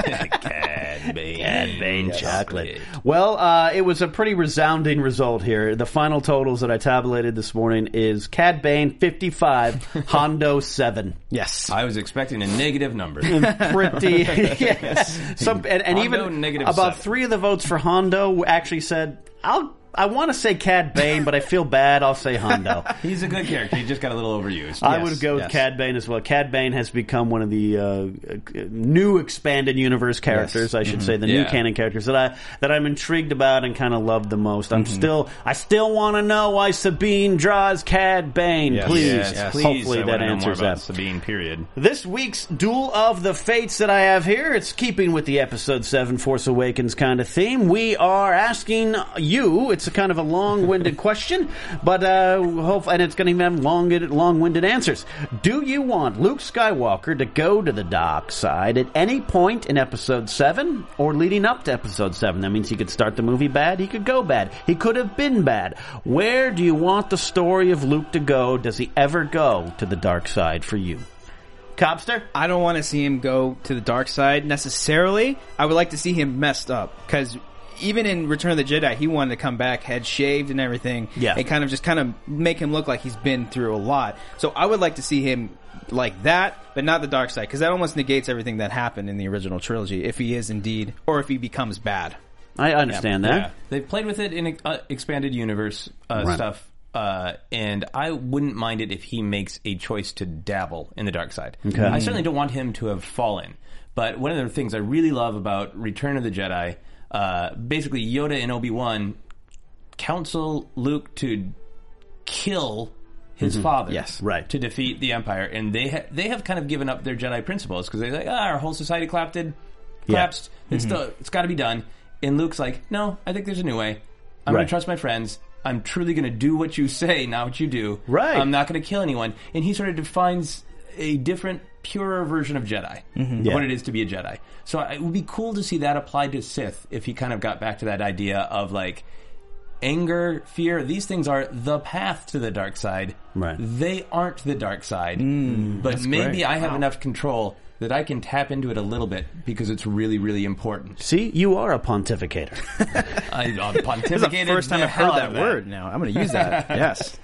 Cad Bane, Cad Bane chocolate. chocolate. Well, uh, it was a pretty resounding result here. The final totals that I tabulated this morning is Cad Bane fifty-five, Hondo seven. Yes, I was expecting a negative number. Pretty, yes. Some, and, and Hondo, even negative about seven. three of the votes for Hondo actually said, "I'll." I want to say Cad Bane, but I feel bad. I'll say Hondo. He's a good character. He just got a little overused. I yes, would go with yes. Cad Bane as well. Cad Bane has become one of the uh, new expanded universe characters, yes. I should mm-hmm. say, the yeah. new canon characters that I that I'm intrigued about and kind of love the most. I'm mm-hmm. still I still want to know why Sabine draws Cad Bane. Yes. Please, yes, yes. hopefully Please, I that want to know answers more about that. Sabine. Period. This week's Duel of the Fates that I have here, it's keeping with the Episode seven Force Awakens kind of theme. We are asking you, it's a kind of a long-winded question, but uh, hope, and it's going to even have long, long-winded answers. Do you want Luke Skywalker to go to the dark side at any point in Episode seven or leading up to Episode seven? That means he could start the movie bad, he could go bad, he could have been bad. Where do you want the story of Luke to go? Does he ever go to the dark side for you? Cobster? I don't want to see him go to the dark side necessarily. I would like to see him messed up, because even in Return of the Jedi, he wanted to come back, head shaved and everything, yeah. and kind of just kind of make him look like he's been through a lot. So I would like to see him like that, but not the dark side, because that almost negates everything that happened in the original trilogy, if he is indeed, or if he becomes bad. I understand yeah. that. Yeah. They've played with it in uh, expanded universe uh, right. stuff. Uh, and I wouldn't mind it if he makes a choice to dabble in the dark side. Okay. I certainly don't want him to have fallen. But one of the things I really love about Return of the Jedi, uh, basically Yoda and Obi-Wan counsel Luke to kill his mm-hmm. father, yes, right, to defeat the Empire, and they ha- they have kind of given up their Jedi principles because they're like, ah, our whole society collapsed, collapsed. Yeah. It's mm-hmm. still, it's got to be done. And Luke's like, no, I think there's a new way. I'm right. going to trust my friends. I'm truly going to do what you say, not what you do. Right. I'm not going to kill anyone. And he sort of defines a different, purer version of Jedi, mm-hmm. of yeah. what it is to be a Jedi. So it would be cool to see that applied to Sith if he kind of got back to that idea of like, anger, fear, these things are the path to the dark side. Right. They aren't the dark side. Mm, but maybe great. I have Wow. enough control that I can tap into it a little bit because it's really, really important. See, you are a pontificator. I uh, pontificated This is the first time the I've hell heard out that of word now. I'm going to use that. Yes.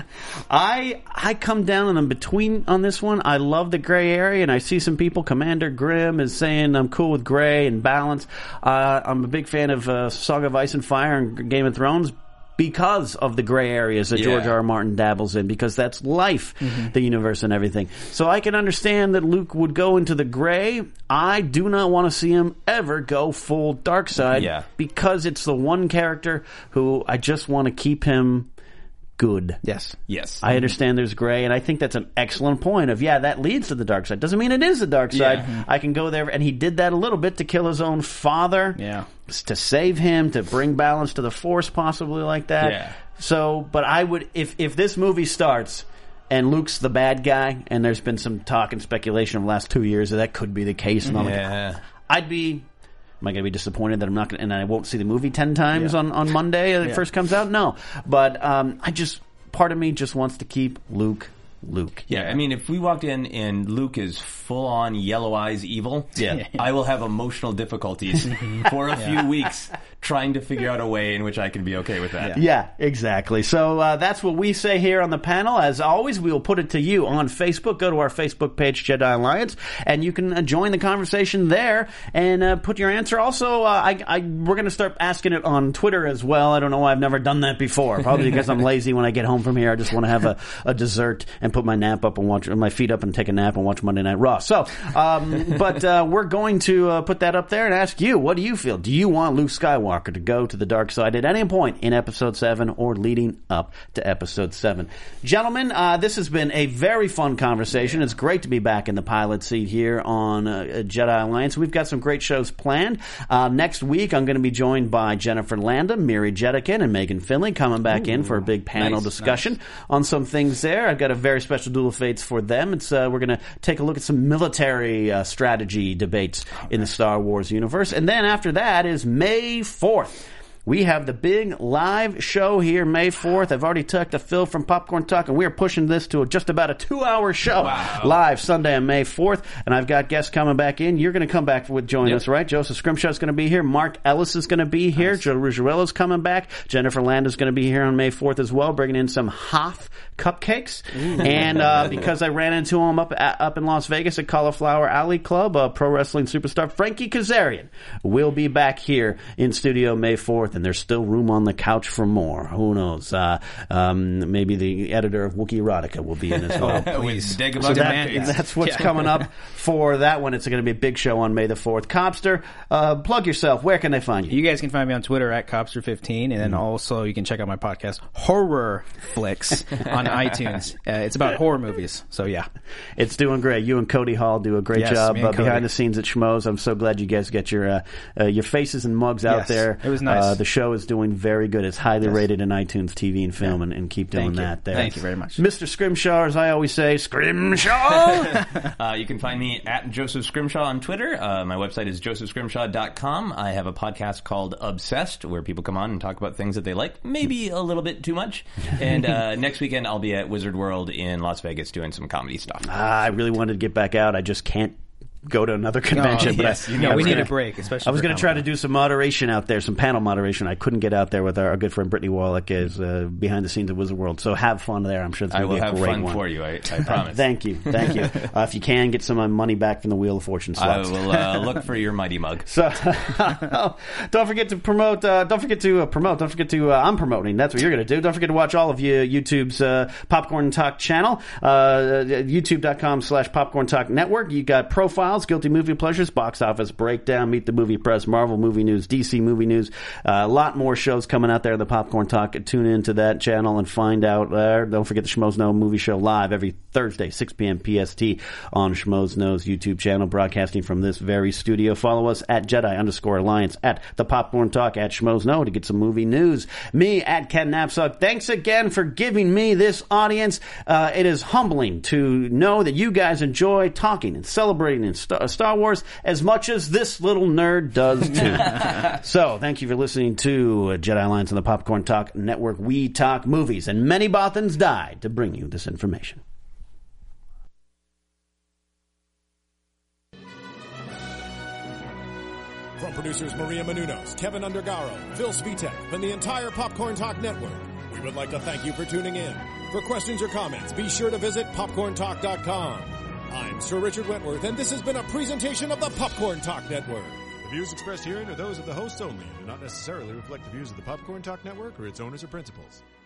I I come down in the between on this one. I love the gray area, and I see some people. Commander Grimm is saying I'm cool with gray and balance. Uh, I'm a big fan of uh, Song of Ice and Fire and Game of Thrones because of the gray areas that Yeah. George R. R. Martin dabbles in, because that's life, Mm-hmm. the universe, and everything. So I can understand that Luke would go into the gray. I do not want to see him ever go full dark side, Yeah. because it's the one character who I just want to keep him good. Yes. Yes. I understand there's gray, and I think that's an excellent point of, yeah, that leads to the dark side. Doesn't mean it is the dark side. Yeah. I can go there, and he did that a little bit to kill his own father. Yeah. To save him, to bring balance to the Force, possibly like that. Yeah. So, but I would, if, if this movie starts and Luke's the bad guy, and there's been some talk and speculation of the last two years that that could be the case, and I'm like, Yeah. I'd be... Am I going to be disappointed that I'm not going to, and I won't see the movie ten times Yeah. on, on Monday when it Yeah. first comes out? No. But um, I just, part of me just wants to keep Luke, Luke. Yeah, I mean, if we walked in and Luke is full-on yellow eyes evil, Yeah. I will have emotional difficulties for a few weeks trying to figure out a way in which I can be okay with that. Yeah, exactly. So uh, that's what we say here on the panel. As always, we will put it to you on Facebook. Go to our Facebook page, Jedi Alliance, and you can uh, join the conversation there and uh, put your answer. Also, uh, I, I we're going to start asking it on Twitter as well. I don't know why I've never done that before. Probably because I'm lazy. When I get home from here, I just want to have a, a dessert and put my nap up and watch my feet up and take a nap and watch Monday Night Raw. So, um, but uh, we're going to uh, put that up there and ask you, what do you feel? Do you want Luke Skywalker to go to the dark side at any point in Episode seven or leading up to Episode seven? Gentlemen, uh, this has been a very fun conversation. It's great to be back in the pilot seat here on uh, Jedi Alliance. We've got some great shows planned. Uh, next week, I'm going to be joined by Jennifer Landa, Miri Jetikin, and Megan Finley coming back Ooh, in for a big panel nice, discussion nice. on some things there. I've got a very special Duel of Fates for them. It's uh, we're going to take a look at some military uh, strategy debates in the Star Wars universe. And then after that is May fourth. We have the big live show here May fourth. I've already talked to Phil from Popcorn Talk, and we are pushing this to just about a two-hour show. Wow. Live Sunday on May fourth. And I've got guests coming back in. You're going to come back with join yep. us, right? Joseph Scrimshaw is going to be here. Mark Ellis is going to be here. Nice. Joe Ruggiero coming back. Jennifer Land is going to be here on May fourth as well, bringing in some Hoth cupcakes. Ooh. And uh, because I ran into him up at, up in Las Vegas at Cauliflower Alley Club, uh, pro wrestling superstar Frankie Kazarian will be back here in studio May fourth, and there's still room on the couch for more. Who knows? Uh, um, maybe the editor of Wookiee Erotica will be in as well. Please. So that, that's what's yeah. coming up for that one. It's going to be a big show on May the fourth. Copster, uh, plug yourself. Where can they find you? You guys can find me on Twitter at Copster fifteen, and then mm. also you can check out my podcast, Horror Flicks, on iTunes. Uh, it's about horror movies. So yeah, it's doing great. You and Cody Hall do a great yes, job uh, Cody. behind the scenes at Schmoes. I'm so glad you guys get your uh, uh, your faces and mugs yes, out there. It was nice. Uh, the show is doing very good. It's highly yes. rated in iTunes T V and film, yeah. and, and keep doing Thank that. You. There. Thank you very much, Mister Scrimshaw. As I always say, Scrimshaw. uh, you can find me at Joseph Scrimshaw on Twitter. Uh, my website is joseph scrimshaw dot com. I have a podcast called Obsessed, where people come on and talk about things that they like, maybe a little bit too much. And uh, next weekend, I'll be at Wizard World in Las Vegas doing some comedy stuff. Ah, I really wanted to get back out. I just can't go to another convention. Oh, but yes. I, you know, I we need gonna, a break, especially I was going to try to do some moderation out there, some panel moderation. I couldn't get out there with our, our good friend Brittany Wallach is uh, behind the scenes at Wizard World. So have fun there. I'm sure it's going to be a great one. I will have fun for you. I, I promise. Thank you. Thank you. Uh, if you can, get some uh, money back from the Wheel of Fortune slots. I will uh, look for your mighty mug. So don't forget to promote. Uh, don't forget to uh, promote. Don't forget to. Uh, I'm promoting. That's what you're going to do. Don't forget to watch all of you YouTube's uh, Popcorn Talk channel. Uh, YouTube dot com slash Popcorn Talk Network. You got profiles, guilty movie pleasures, box office breakdown, meet the movie press, Marvel movie news, D C movie news. Uh, a lot more shows coming out there in the Popcorn Talk. Tune into that channel and find out there. Don't forget the Schmoes Know movie show live every Thursday, six p.m. P S T on Schmoes Know's YouTube channel, broadcasting from this very studio. Follow us at Jedi underscore Alliance, at the Popcorn Talk, at Schmoes Know to get some movie news. Me at Ken Napsuk. Thanks again for giving me this audience. Uh, it is humbling to know that you guys enjoy talking and celebrating and Star, Star Wars as much as this little nerd does too. So, thank you for listening to Jedi Alliance on the Popcorn Talk Network. We talk movies, and many Bothans died to bring you this information. From producers Maria Menounos, Kevin Undergaro, Phil Svitek, and the entire Popcorn Talk Network, we would like to thank you for tuning in. For questions or comments, be sure to visit popcorn talk dot com. I'm Sir Richard Wentworth, and this has been a presentation of the Popcorn Talk Network. The views expressed herein are those of the hosts only and do not necessarily reflect the views of the Popcorn Talk Network or its owners or principals.